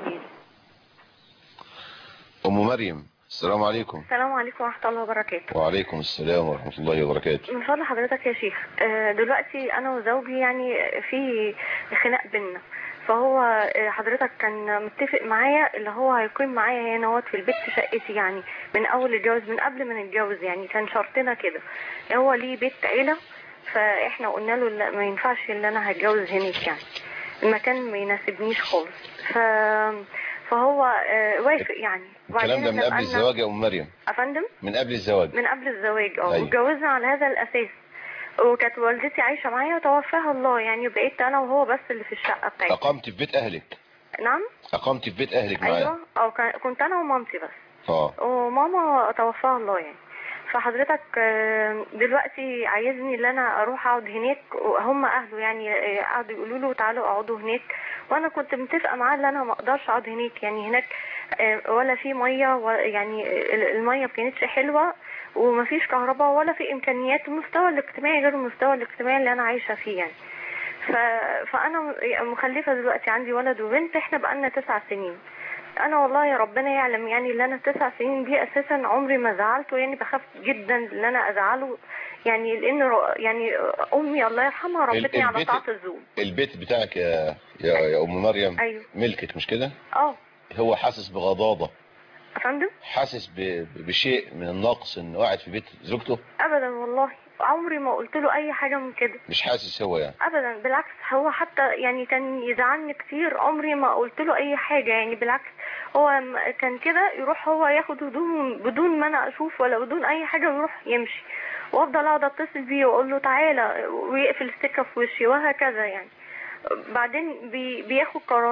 أم مريم. السلام عليكم. السلام عليكم ورحمة الله وبركاته. وعليكم السلام ورحمة الله وبركاته. من فضل حضرتك يا شيخ، دلوقتي أنا وزوجي يعني في خناق بينا، فهو حضرتك كان متفق معايا اللي هو هيقيم معايا هنا في البيت في شقتي، يعني من أول الجواز، من قبل ما نتجوز، يعني كان شرطنا كده. هو ليه بيت عيلة، فإحنا قلنا له لا ما ينفعش إن أنا هتجوز هناك، يعني المكان ما يناسبنيش خالص. فهو وافق يعني. الكلام ده من قبل الزواج يا أم مريم؟ أفندم؟ من قبل الزواج. من قبل الزواج واتجوزنا على هذا الأساس، وكانت والدتي عايشة معايا وتوفاها الله، يعني بقيت أنا وهو بس اللي في الشقة بتاعتي. أقمت في بيت أهلك؟ نعم. أقمت في بيت أهلك معايا؟ أيوة. كنت أنا ومامتي بس. وماما توفاها الله يعني. فحضرتك دلوقتي عايزني ان انا اروح اقعد هناك، وهم اهله يعني قعدوا يقولوا له تعالوا اقعدوا هناك، وانا كنت متفقه معاه ان انا ما اقدرش اقعد هناك، يعني هناك ولا في ميه، يعني الميه ما كانتش حلوه، وما فيش كهرباء، ولا في امكانيات، المستوى الاجتماعي غير المستوى الاجتماعي اللي انا عايشه فيه يعني. فانا مخلفه دلوقتي، عندي ولد وبنت، احنا بقالنا 9 سنين. انا والله يا ربنا يعلم يعني اللي انا 9 سنين دي اساسا عمري ما زعلته، يعني بخاف جدا ان انا ازعله، يعني لان يعني امي الله يرحمها ربتني على طاعه الزوج. البيت بتاعك يا ام مريم. أيوه. ملكك مش كده؟ هو حاسس بغضاضه؟ افندم. حاسس بشيء من النقص انه قاعد في بيت زوجته؟ ابدا والله، عمري ما قلت له اي حاجه من كده. مش حاسس هو يعني؟ ابدا، بالعكس، هو حتى يعني كان يزعلني كتير، عمري ما قلت له اي حاجه، يعني بالعكس هو كان كده يروح هو ياخد هدومه بدون ما انا اشوف ولا بدون اي حاجه، ويروح يمشي، وافضل اقعد اتصل بيه واقول له تعالى، ويقفل السكه في وشي، وهكذا يعني. بعدين بياخد قرارات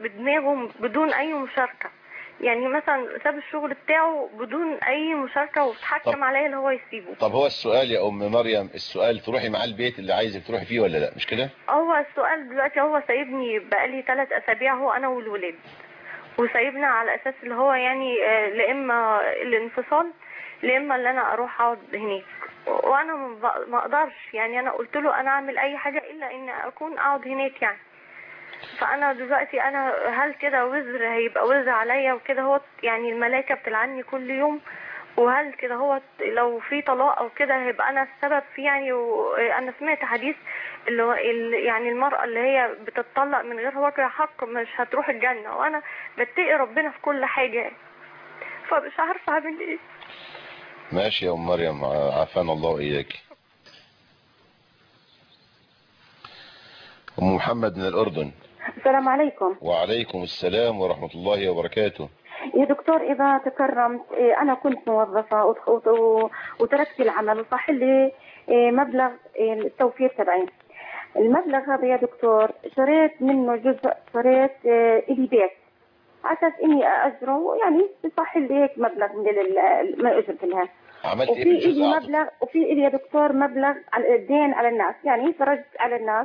بدماغه بدون اي مشاركة. يعني مثلا ساب الشغل بتاعه بدون اي مشاركة وتحكم عليا اللي هو يسيبه. طب هو السؤال يا ام مريم، السؤال تروحي معاه البيت اللي عايزك تروحي فيه ولا لا؟ مش كده؟ هو السؤال دلوقتي هو سايبني بقالي 3 أسابيع، هو انا والولاد، وسايبنا على اساس اللي هو يعني لا اما الانفصال لا اما اللي انا اروح اقعد هناك، وانا ما اقدرش. يعني انا قلت له انا اعمل اي حاجة الا ان اكون اقعد هناك يعني. فانا دلوقتي انا هل كده وزر هيبقى وزر عليا وكده؟ هو يعني الملائكة بتلعني كل يوم، وهل كده هو لو في طلاق او كده هيبقى انا السبب فيه يعني؟ وانا سمعت حديث اللي هو يعني المرأة اللي هي بتطلق من غير وجه حق مش هتروح الجنة، وانا بتقي ربنا في كل حاجة، فمش عارفة اعمل ايه. ماشي يا ام مريم، عافانا الله واياك. ام محمد من الاردن. السلام عليكم. وعليكم السلام ورحمة الله وبركاته. يا دكتور إذا تكرمت، أنا كنت موظفة وتركت العمل وصح لي مبلغ التوفير تبعي. المبلغ هذا يا دكتور شريت منه جزء، شريت إلي بيت على أساس إني أجره، يعني بصح لي هيك مبلغ من ما أجرت لها. عملت وفي إيه بالجزء؟ إلي مبلغ، وفي إلي يا دكتور مبلغ على الدين على الناس، يعني فرجت على الناس.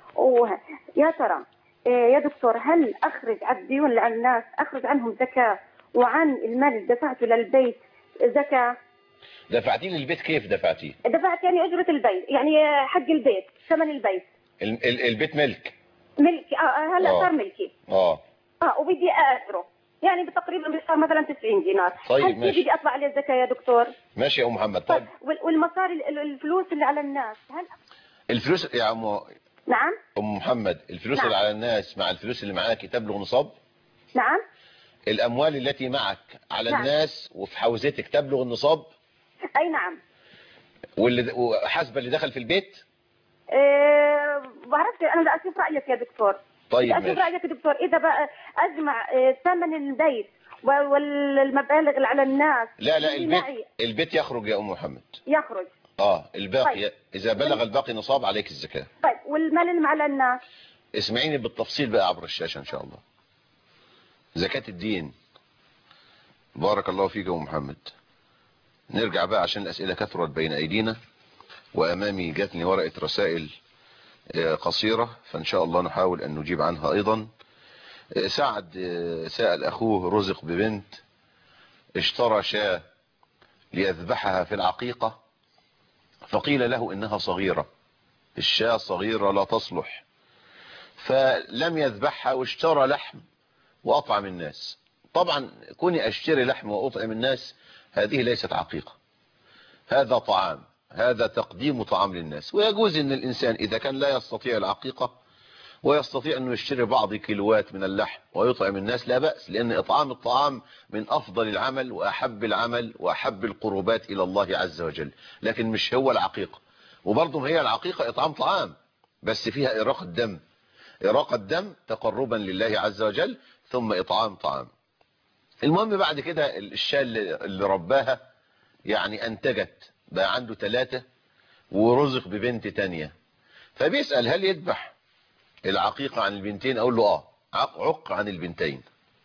يا ترى يا دكتور هل أخرج على الديون اللي على الناس أخرج عنهم زكاة، وعن المال اللي دفعته للبيت زكاة؟ دفعتيه للبيت كيف دفعتيه؟ دفعت يعني أجرة البيت، يعني حق البيت، ثمن البيت. البيت ملك؟ ملكي. هلا صار ملكي. وبدي أأجره، يعني تقريبا بيصير مثلا 90 دينار. طيب هل ماشي. بدي أطلع عليه الزكاة يا دكتور؟ ماشي يا أم محمد. طيب والمصاري الفلوس اللي على الناس هل الفلوس يا نعم أم محمد، الفلوس نعم. اللي على الناس مع الفلوس اللي معاك تبلغ نصاب؟ نعم. الأموال التي معك على نعم. الناس وفي حوزتك تبلغ النصاب؟ أي نعم. وحسب اللي دخل في البيت؟ بعرفش، أنا بدي أشوف رأيك يا دكتور. طيب بدي أشوف رأيك يا دكتور، إذا بقى أجمع ثمن البيت والمبالغ اللي على الناس. لا البيت يخرج يا أم محمد. يخرج. الباقي. طيب. إذا بلغ الباقي نصاب عليك الزكاة. طيب والمال اللي على الناس؟ اسمعيني بالتفصيل بقى عبر الشاشة إن شاء الله. زكاة الدين. بارك الله فيك يا أم محمد. نرجع بقى عشان الأسئلة كثرت بين أيدينا، وأمامي جاتني ورقة رسائل قصيرة، فإن شاء الله نحاول أن نجيب عنها أيضا. سعد سأل أخوه رزق ببنت اشترى شاة ليذبحها في العقيقة، فقيل له إنها صغيرة، الشاة صغيرة لا تصلح، فلم يذبحها واشترى لحم وأطعم الناس. طبعا كوني أشتري لحم وأطعم الناس هذه ليست عقيقة، هذا طعام، هذا تقديم طعام للناس. ويجوز ان الانسان اذا كان لا يستطيع العقيقة ويستطيع انه يشتري بعض كيلوات من اللحم ويطعم الناس لا بأس، لان اطعام الطعام من افضل العمل واحب العمل واحب القربات الى الله عز وجل، لكن مش هو العقيقة. وبرضه هي العقيقة اطعام طعام بس فيها اراقة دم، اراقة دم تقربا لله عز وجل، ثم اطعام طعام. المهم بعد كده الشاة اللي رباها يعني انتجت، بقى عنده 3 ورزق ببنت تانية، فبيسأل هل يذبح العقيقة عن البنتين؟ اقول له عق عن البنتين،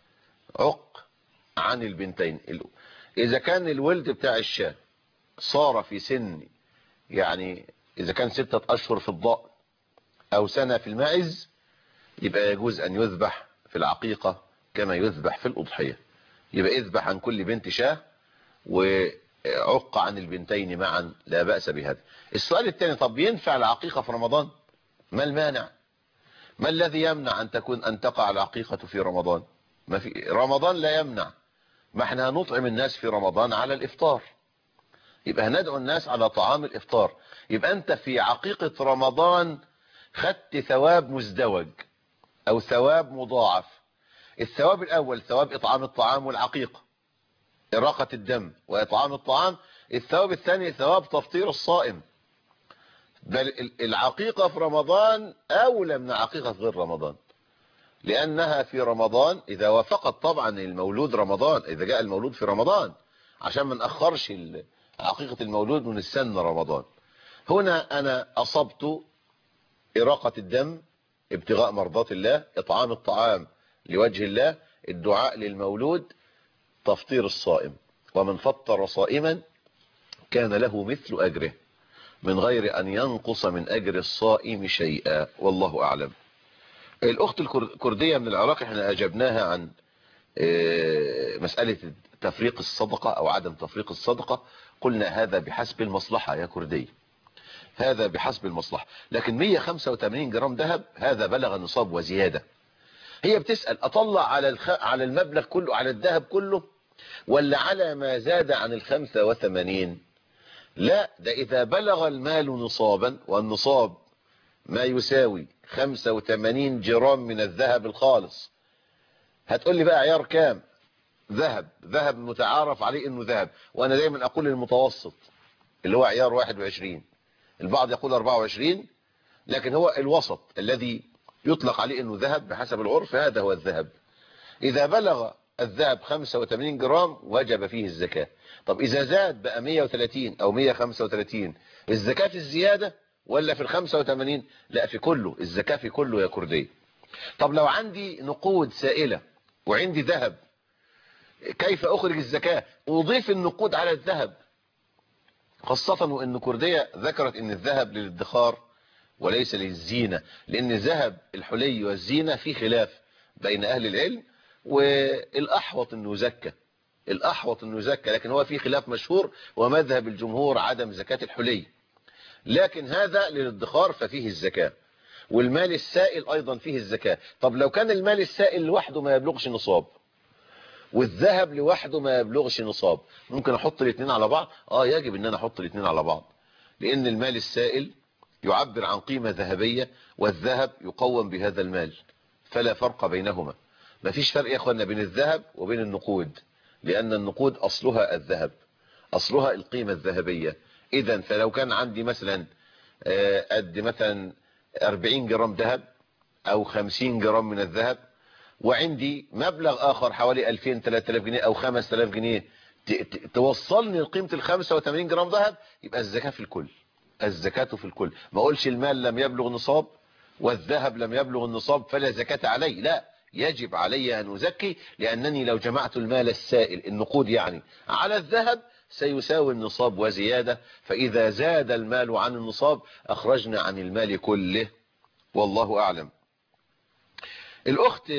عق عن البنتين. اذا كان الولد بتاع الشاة صار في سن، يعني اذا كان 6 اشهر في الضأن او سنة في الماعز، يبقى يجوز ان يذبح في العقيقة كما يذبح في الاضحية، يبقى اذبح عن كل بنت شاة وعق عن البنتين معا، لا بأس بهذا. السؤال الثاني، طب ينفع العقيقة في رمضان؟ ما المانع؟ ما الذي يمنع أن تقع العقيقة في رمضان؟ ما في رمضان لا يمنع، ما احنا هنطعم الناس في رمضان على الإفطار، يبقى هندعو الناس على طعام الإفطار، يبقى أنت في عقيقة رمضان خدت ثواب مزدوج أو ثواب مضاعف. الثواب الأول ثواب إطعام الطعام والعقيقة، إراقة الدم وإطعام الطعام. الثواب الثاني ثواب تفطير الصائم. بل العقيقة في رمضان أولى من عقيقة غير رمضان، لأنها في رمضان إذا وافقت طبعا المولود رمضان، إذا جاء المولود في رمضان، عشان ما نأخرش عقيقة المولود من السن رمضان. هنا أنا أصبت إراقة الدم ابتغاء مرضات الله، إطعام الطعام لوجه الله، الدعاء للمولود تفطير الصائم، ومن فطر صائما كان له مثل أجره من غير أن ينقص من أجر الصائم شيئا، والله أعلم. الأخت الكردية من العراق احنا أجبناها عن مسألة تفريق الصدقة أو عدم تفريق الصدقة، قلنا هذا بحسب المصلحة يا كردي، هذا بحسب المصلحة. لكن 185 جرام ذهب هذا بلغ النصاب وزيادة. هي بتسأل أطلع على المبلغ كله، على الذهب كله، ولا على ما زاد عن 85؟ لا، ده إذا بلغ المال نصابا، والنصاب ما يساوي 85 جرام من الذهب الخالص. هتقول لي بقى عيار كام؟ ذهب متعارف عليه انه ذهب، وانا دايما اقول المتوسط اللي هو عيار 21، البعض يقول 24، لكن هو الوسط الذي يطلق عليه انه ذهب بحسب العرف، هذا هو الذهب. اذا بلغ الذهب 85 جرام وجب فيه الزكاة. طب اذا زاد بقى 130 او 135، الزكاة في الزيادة ولا في 85؟ لا، في كله، الزكاة في كله يا كردي. طب لو عندي نقود سائلة وعندي ذهب، كيف اخرج الزكاة؟ اضيف النقود على الذهب، خاصة وان كردية ذكرت ان الذهب للادخار وليس للزينة، لان الذهب الحلي والزينة في خلاف بين اهل العلم، والاحوط انه زكى، الاحوط انه زكى، لكن هو في خلاف مشهور ومذهب الجمهور عدم زكاة الحلي، لكن هذا للادخار ففيه الزكاة. والمال السائل ايضا فيه الزكاة. طب لو كان المال السائل لوحده ما يبلغش نصاب، والذهب لوحده ما يبلغش نصاب، ممكن احط الاثنين على بعض؟ يجب ان انا احط الاثنين على بعض، لان المال السائل يعبر عن قيمة ذهبية، والذهب يقوم بهذا المال، فلا فرق بينهما. ما فيش فرق يا اخوانا بين الذهب وبين النقود، لان النقود اصلها الذهب، اصلها القيمة الذهبية. اذا فلو كان عندي مثلا قد مثلا 40 جرام ذهب او 50 جرام من الذهب، وعندي مبلغ اخر حوالي 2000 3000 جنيه او 5000 جنيه توصلني لقيمة ال 85 جرام ذهب، يبقى الزكاة في الكل، الزكاة في الكل. ما اقولش المال لم يبلغ نصاب والذهب لم يبلغ النصاب فلا زكاة علي، لا، يجب علي ان ازكي، لانني لو جمعت المال السائل النقود يعني على الذهب سيساوي النصاب وزيادة، فاذا زاد المال عن النصاب اخرجنا عن المال كله، والله اعلم. الاخت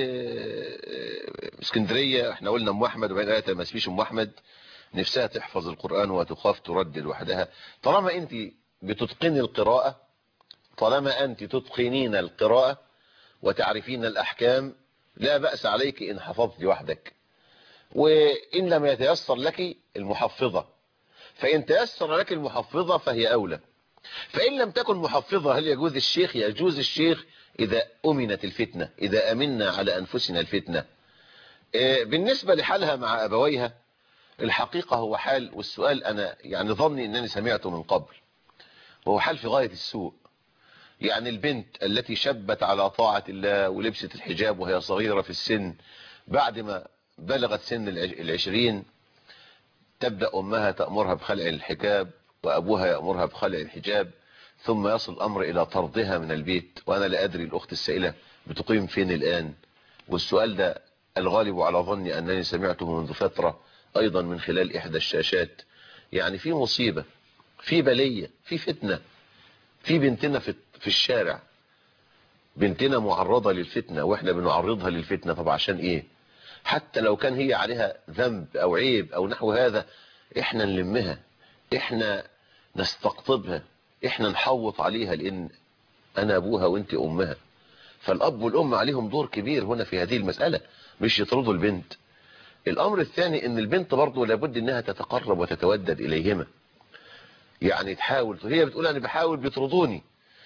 اسكندرية، احنا قلنا ام احمد وبين ايه ما اسميش ام احمد، نفسها تحفظ القرآن وتخاف تردد وحدها. طالما انت بتتقني القراءة، طالما انت تتقنين القراءة وتعرفين الاحكام، لا بأس عليك ان حفظت وحدك، وان لم يتيسر لك المحفظة، فان تيسر لك المحفظة فهي اولى. فان لم تكن محفظة هل يجوز الشيخ؟ يجوز الشيخ اذا امنت الفتنة، اذا امنا على انفسنا الفتنة. بالنسبة لحالها مع ابويها، الحقيقة هو حال، والسؤال انا يعني ظني انني سمعته من قبل، وهو حال في غاية السوء. يعني البنت التي شبت على طاعة الله ولبست الحجاب وهي صغيرة في السن، بعد ما بلغت سن 20 تبدأ امها تأمرها بخلع الحجاب وابوها يأمرها بخلع الحجاب، ثم يصل الامر الى طردها من البيت. وانا لا ادري الاخت السائلة بتقيم فين الان، والسؤال ده الغالب على ظني انني سمعته منذ فترة ايضا من خلال احدى الشاشات. يعني في مصيبة، في بلية، في فتنة، في بنتنا في الشارع، بنتنا معرضة للفتنة واحنا بنعرضها للفتنة. طب عشان ايه؟ حتى لو كان هي عليها ذنب او عيب او نحو هذا، احنا نلمها، احنا نستقطبها، احنا نحوط عليها، لان انا ابوها وانت امها. فالاب والام عليهم دور كبير هنا في هذه المسألة، مش يطردوا البنت. الامر الثاني ان البنت برضه لابد انها تتقرب وتتودد اليهما، يعني تحاول، هي بتقول انا بحاول بيطردوني،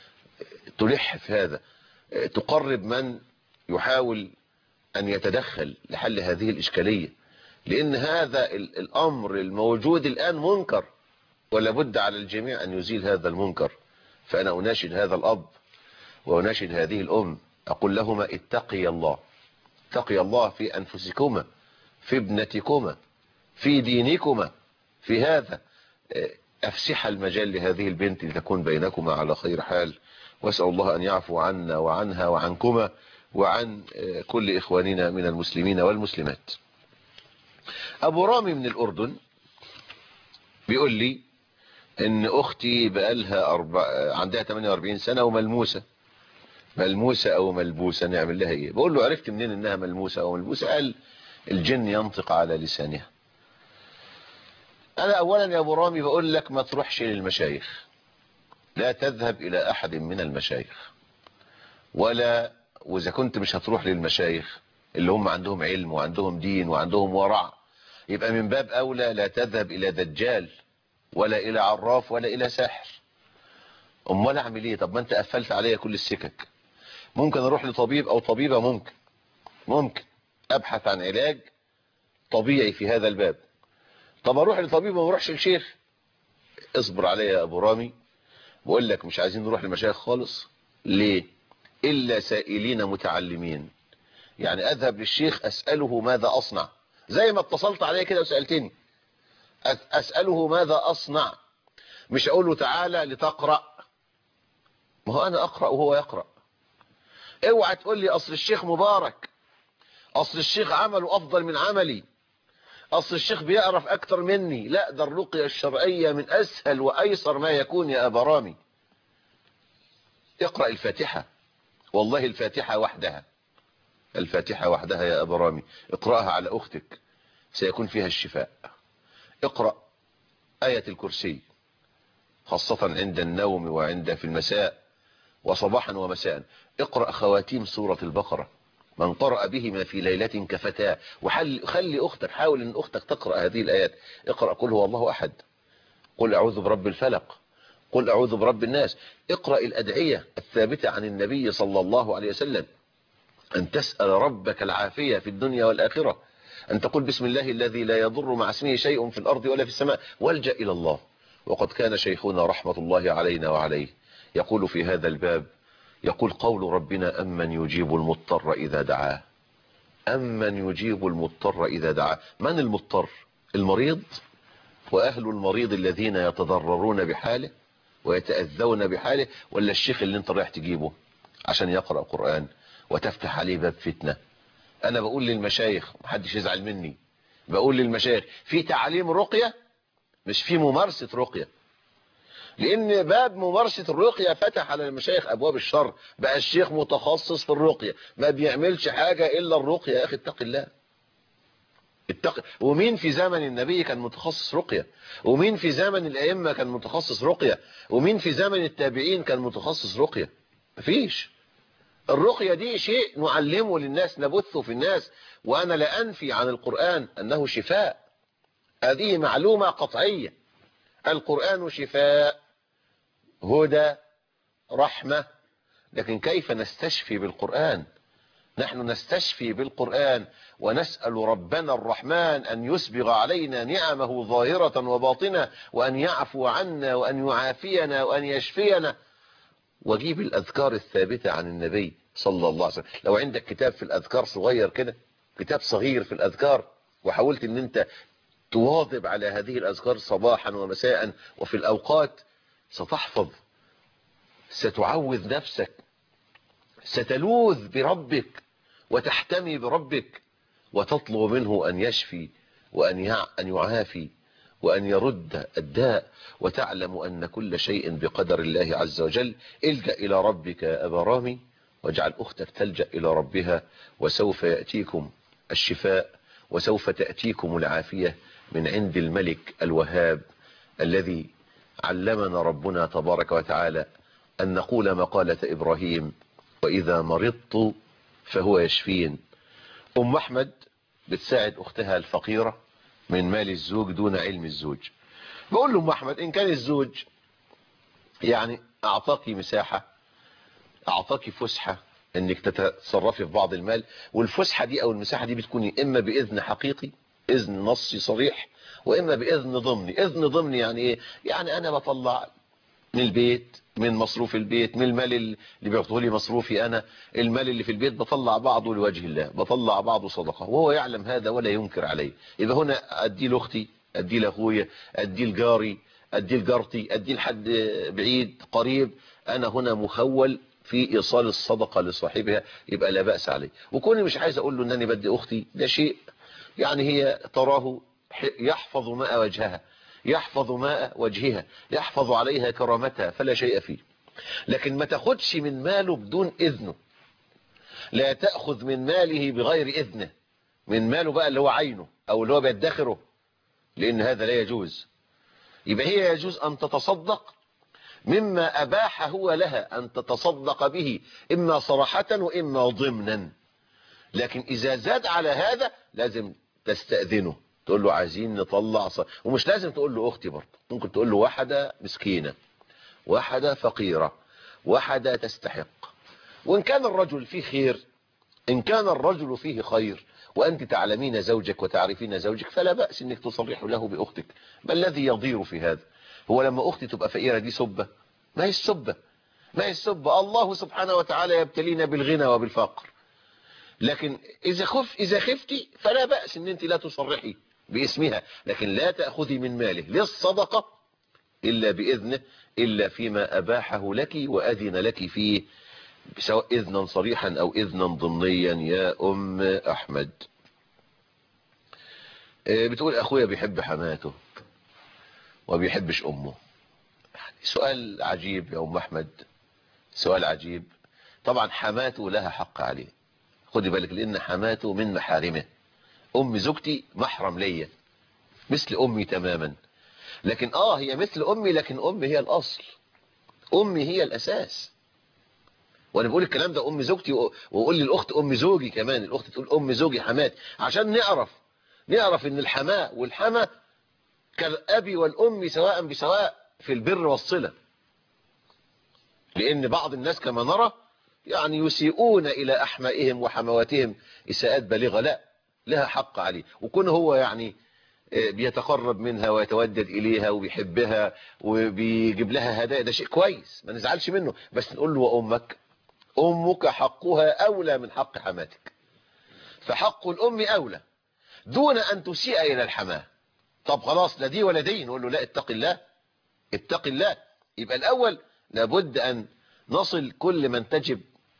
تلح في هذا، تقرب من يحاول ان يتدخل لحل هذه الاشكالية، لان هذا الامر الموجود الان منكر، ولا بد على الجميع ان يزيل هذا المنكر. فانا اناشد هذا الاب واناشد هذه الام، اقول لهما اتقي الله، اتقي الله في انفسكما، في ابنتكما، في دينكما، في هذا. افسح المجال لهذه البنت لتكون بينكما على خير حال، واسأل الله ان يعفو عنا وعنها وعنكما، وعن كل إخواننا من المسلمين والمسلمات. أبو رامي من الأردن بيقول لي إن أختي بقالها عندها 48 سنة وملموسة. ملموسة أو ملبوسة نعمل لها إيه؟ بقول له عرفت منين إنها ملموسة أو ملبوسة؟ قال الجن ينطق على لسانها. أنا أولا يا أبو رامي بقول لك ما تروحش للمشايخ، لا تذهب إلى أحد من المشايخ، وإذا كنت مش هتروح للمشايخ اللي هم عندهم علم وعندهم دين وعندهم ورع، يبقى من باب أولى لا تذهب إلى دجال ولا إلى عراف ولا إلى ساحر. أمال أعمل إيه؟ طب ما أنت قفلت عليا كل السكك. ممكن أروح لطبيب أو طبيبة، ممكن أبحث عن علاج طبيعي في هذا الباب. طب أروح لطبيب وما أروحش لشيخ؟ اصبر عليا يا أبو رامي، بقول لك مش عايزين نروح لمشايخ خالص. ليه؟ إلا سائلين متعلمين. يعني أذهب للشيخ أسأله ماذا أصنع، زي ما اتصلت عليه كده وسألتني، أسأله ماذا أصنع، مش أقول له تعالى لتقرأ. ما هو أنا أقرأ وهو يقرأ. اوعى تقول لي أصل الشيخ مبارك، أصل الشيخ عمله أفضل من عملي، أصل الشيخ بيعرف أكتر مني. لا، ده الرقية الشرعية من أسهل وأيسر ما يكون يا أبا رامي. اقرأ الفاتحة، والله الفاتحة وحدها، الفاتحة وحدها يا أبا رامي، اقرأها على أختك سيكون فيها الشفاء. اقرأ آية الكرسي خاصة عند النوم وعند في المساء وصباحا ومساء. اقرأ خواتيم سورة البقرة، من قرأ بهما في ليلة كفتاه. وخلي أختك، حاول أن أختك تقرأ هذه الآيات. اقرأ قل هو الله أحد، قل أعوذ برب الفلق، قل أعوذ برب الناس. اقرأ الأدعية الثابتة عن النبي صلى الله عليه وسلم، أن تسأل ربك العافية في الدنيا والآخرة، أن تقول بسم الله الذي لا يضر مع اسمه شيء في الأرض ولا في السماء، والجأ إلى الله. وقد كان شيخنا رحمة الله علينا وعليه يقول في هذا الباب، يقول قول ربنا أمن يجيب المضطر إذا دعاه. أمن يجيب المضطر إذا دعاه. من المضطر؟ المريض وأهل المريض الذين يتضررون بحاله ويتأذون بحاله، ولا الشيخ اللي انت رايح تجيبه عشان يقرأ قرآن وتفتح عليه باب فتنة؟ أنا بقول للمشايخ، محدش يزعل مني، بقول للمشايخ في تعليم رقية مش في ممارسة رقية، لأن باب ممارسة الرقية فتح على المشايخ أبواب الشر. بقى الشيخ متخصص في الرقية، ما بيعملش حاجة إلا الرقية. يا أخي اتق الله، اتق. ومين في زمن النبي كان متخصص رقية؟ ومين في زمن الأئمة كان متخصص رقية؟ ومين في زمن التابعين كان متخصص رقية؟ مفيش. الرقية دي شيء نعلمه للناس، نبثه في الناس. وأنا لا أنفي عن القرآن أنه شفاء، هذه معلومة قطعية. القرآن شفاء، هدى، رحمة. لكن كيف نستشفي بالقرآن؟ نحن نستشفي بالقرآن ونسأل ربنا الرحمن أن يسبغ علينا نعمه ظاهرة وباطنة، وأن يعفو عنا وأن يعافينا وأن يشفينا. وجيب الأذكار الثابتة عن النبي صلى الله عليه وسلم. لو عندك كتاب في الأذكار صغير كده، كتاب صغير في الأذكار، وحاولت أن أنت تواظب على هذه الأذكار صباحا ومساء وفي الأوقات، ستحفظ، ستعوذ نفسك، ستلوذ بربك وتحتمي بربك وتطلب منه أن يشفي وأن يعافي وأن يرد الداء، وتعلم أن كل شيء بقدر الله عز وجل. الجأ إلى ربك يا أبا رامي، واجعل أختك تلجأ إلى ربها، وسوف يأتيكم الشفاء وسوف تأتيكم العافية من عند الملك الوهاب الذي علمنا ربنا تبارك وتعالى أن نقول مقالة إبراهيم وإذا مرضت فهو يشفين. أم أحمد بتساعد أختها الفقيرة من مال الزوج دون علم الزوج. بقول له أم أحمد، إن كان الزوج يعني أعطاكي مساحة، أعطاكي فسحة أنك تتصرفي في بعض المال، والفسحة دي أو المساحة دي بتكون إما بإذن حقيقي، إذن نصي صريح، وإما بإذن ضمني. إذن ضمني يعني إيه؟ يعني أنا بطلع من البيت، من مصروف البيت، من المال اللي بيعطوه لي مصروفي أنا، المال اللي في البيت بطلع بعضه لوجه الله، بطلع بعضه صدقة، وهو يعلم هذا ولا ينكر عليه. يبقى هنا أدي لأختي، أدي لأخويا، أدي لجاري، أدي لجارتي، أدي لحد بعيد قريب. أنا هنا مخول في إيصال الصدقة لصاحبها يبقى لا بأس عليه. وكوني مش عايز أقول له أنني بدي أختي، ده شيء يعني هي تراه يحفظ ماء وجهها، يحفظ ماء وجهها، يحفظ عليها كرامتها، فلا شيء فيه. لكن ما تاخدش من ماله بدون إذنه، لا تأخذ من ماله بغير إذنه، من ماله بقى اللي هو عينه أو اللي هو بيدخره، لأن هذا لا يجوز. يبقى هي يجوز أن تتصدق مما أباح هو لها أن تتصدق به، إما صراحة وإما ضمنا. لكن إذا زاد على هذا لازم تستأذنه، تقول له عايزين نطلع ومش لازم تقول له أختي برضه، ممكن تقول له واحدة مسكينة، واحدة فقيرة، واحدة تستحق. وإن كان الرجل فيه خير، إن كان الرجل فيه خير وأنت تعلمين زوجك وتعرفين زوجك، فلا بأس أنك تصرح له بأختك. ما الذي يضير في هذا؟ هو لما أختي تبقى فقيرة دي سبة؟ ما هي السبة، ما هي السبة. الله سبحانه وتعالى يبتلينا بالغنى وبالفقر. لكن إذا خفتي فلا بأس أن أنت لا تصرحي باسمها، لكن لا تأخذي من ماله للصدقة إلا بإذنه، إلا فيما أباحه لك وأذن لك فيه، سواء إذنا صريحا أو إذنا ضمنيا. يا أم أحمد بتقول أخويا بيحب حماته وبيحبش أمه. سؤال عجيب يا أم أحمد، سؤال عجيب. طبعا حماته لها حق عليه، خدي بالك، لأن حماته من محارمه. أم زوجتي محرم ليا مثل أمي تماما، لكن هي مثل أمي، لكن أمي هي الأصل، أمي هي الأساس. وانا بقول الكلام ده أم زوجتي، وأقول للأخت أم زوجي كمان، الأخت تقول أم زوجي حماتي، عشان نعرف ان الحماء والحما كالأب والأم سواء بسواء في البر والصلة. لأن بعض الناس كما نرى يعني يسيئون إلى أحمائهم وحمواتهم إساءات بالغة، لا، لها حق عليه. وكون هو يعني بيتقرب منها ويتودد إليها وبيحبها وبيجيب لها هدايا، ده شيء كويس ما نزعلش منه، بس نقول له أمك حقها أولى من حق حماتك، فحق الأم أولى دون أن تسيء إلى الحماة. طب خلاص لا دي ولا دي، نقول له لا، اتق الله، اتق الله. يبقى الأول لابد أن نصل كل من تجب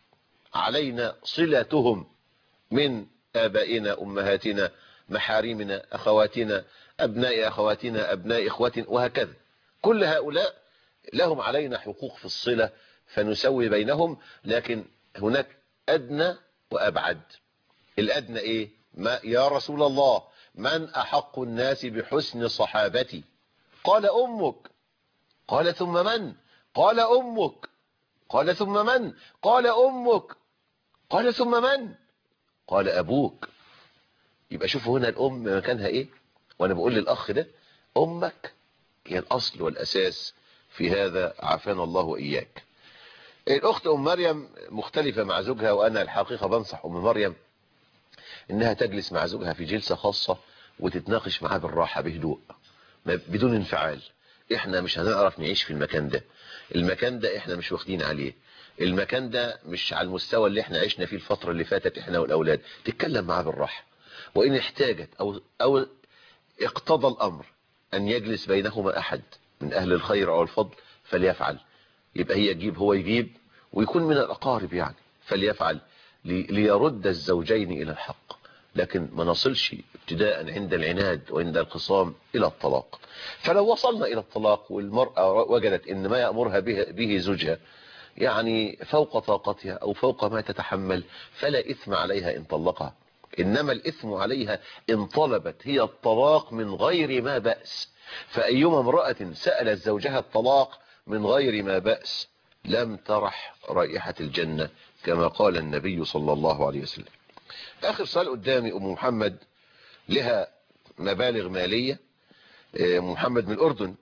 علينا صلتهم من آبائنا، أمهاتنا، محارمنا، أخواتنا، أبناء أخواتنا، أبناء إخواتنا، وهكذا. كل هؤلاء لهم علينا حقوق في الصلة، فنسوي بينهم. لكن هناك أدنى وأبعد. الأدنى إيه؟ ما يا رسول الله من أحق الناس بحسن صحابتي؟ قال أمك. قال ثم من؟ قال أمك. قال ثم من؟ قال أمك. قال ثم من؟ قال أبوك. يبقى شوفوا هنا الأم مكانها إيه. وأنا بقول للأخ ده أمك هي الأصل والأساس في هذا، عافانا الله وإياك. الأخت أم مريم مختلفة مع زوجها، وأنا الحقيقة بنصح أم مريم إنها تجلس مع زوجها في جلسة خاصة وتتناقش معاه بالراحة بهدوء بدون انفعال. إحنا مش هنعرف نعيش في المكان ده، المكان ده إحنا مش واخدين عليه، المكان ده مش على المستوى اللي إحنا عشنا فيه الفترة اللي فاتت إحنا والأولاد. تتكلم معاه بالراحة، وإن احتاجت أو اقتضى الأمر أن يجلس بينهما أحد من أهل الخير أو الفضل فليفعل. يبقى هي يجيب هو يجيب، ويكون من الأقارب يعني، فليفعل ليرد الزوجين إلى الحق. لكن ما نصلش ابتداء عند العناد وعند الخصام إلى الطلاق. فلو وصلنا إلى الطلاق والمرأة وجدت إن ما يأمرها به زوجها يعني فوق طاقتها أو فوق ما تتحمل، فلا إثم عليها إن طلقها، إنما الإثم عليها إن طلبت هي الطلاق من غير ما بأس. فأيما امرأة سألت زوجها الطلاق من غير ما بأس لم ترح رائحة الجنة، كما قال النبي صلى الله عليه وسلم. آخر سؤال قدامي أم محمد، لها مبالغ مالية، أم محمد من الأردن.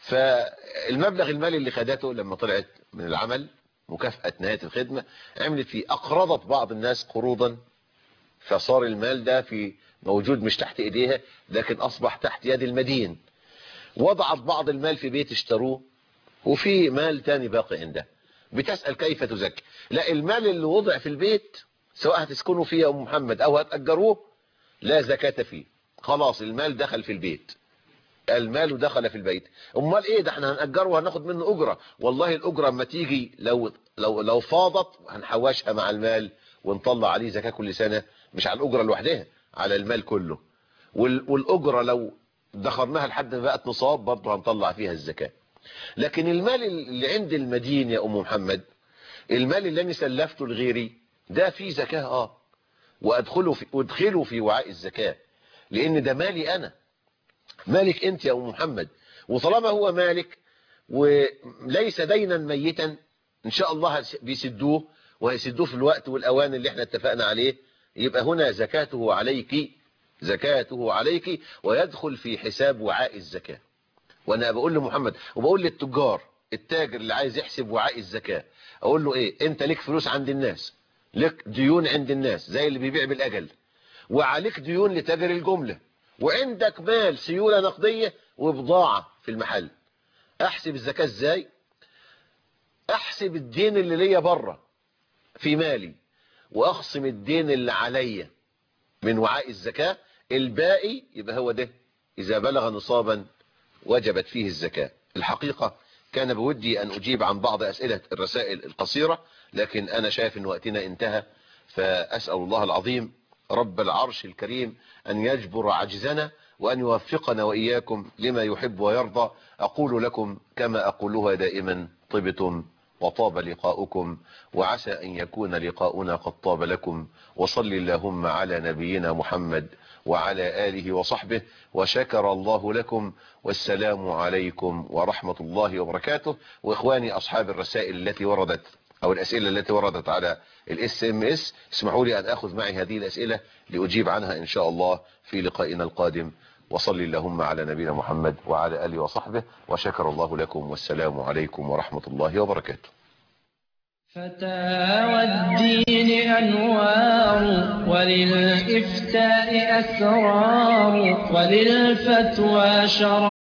فالمبلغ المالي اللي خدته لما طلعت من العمل مكافأة نهاية الخدمة، عملت فيه أقرضت بعض الناس قروضا، فصار المال ده في موجود مش تحت ايديها لكن اصبح تحت يد المدين. وضعت بعض المال في بيت اشتروه، وفي مال تاني باقي عندها. بتسأل كيف تزكي؟ لا، المال اللي وضع في البيت سواء هتسكنوا فيه يا ام محمد او هتأجروه لا زكاة فيه، خلاص المال دخل في البيت المال دخل في البيت. امال ايه ده؟ احنا هنأجره وهناخد منه اجرة. والله الاجرة اما تيجي لو فاضت هنحوشها مع المال ونطلع عليه زكاة كل سنة، مش على الاجرة لوحدها، على المال كله. والاجرة لو دخرناها لحد ما بقت نصاب برضه هنطلع فيها الزكاة. لكن المال اللي عند المدين يا ام محمد، المال اللي انا سلفته لغيري ده فيه زكاة وادخله في وعاء الزكاة، لان ده مالي انا، مالك انت يا ام محمد. وطالما هو مالك وليس دينا ميتا ان شاء الله بيسدوه، وهيسدوه في الوقت والاوان اللي احنا اتفقنا عليه، يبقى هنا زكاته عليك ويدخل في حساب وعاء الزكاة. وانا بقول لمحمد وبقول للتجار، التاجر اللي عايز يحسب وعاء الزكاة، اقول له ايه؟ انت ليك فلوس عند الناس، لك ديون عند الناس زي اللي بيبيع بالاجل، وعليك ديون لتاجر الجملة، وعندك مال سيولة نقدية وبضاعة في المحل. احسب الزكاة ازاي؟ احسب الدين اللي ليا بره في مالي، واخصم الدين اللي عليا من وعاء الزكاة، الباقي يبقى هو ده اذا بلغ نصابا وجبت فيه الزكاة. الحقيقة كان بودي ان اجيب عن بعض اسئلة الرسائل القصيرة، لكن انا شايف ان وقتنا انتهى، فاسأل الله العظيم رب العرش الكريم أن يجبر عجزنا وأن يوفقنا وإياكم لما يحب ويرضى. أقول لكم كما أقولها دائما: طبتم وطاب لقاؤكم، وعسى أن يكون لقاؤنا قد طاب لكم. وصل اللهم على نبينا محمد وعلى آله وصحبه، وشكر الله لكم، والسلام عليكم ورحمة الله وبركاته. وإخواني أصحاب الرسائل التي وردت أو الأسئلة التي وردت على SMS، اسمحوا لي أن أخذ معي هذه الأسئلة لأجيب عنها إن شاء الله في لقائنا القادم. وصلي اللهم على نبينا محمد وعلى آله وصحبه، وشكر الله لكم، والسلام عليكم ورحمة الله وبركاته. فتاوى الدين أنوار، وللإفتاء أسرار، وللفتوى شرع.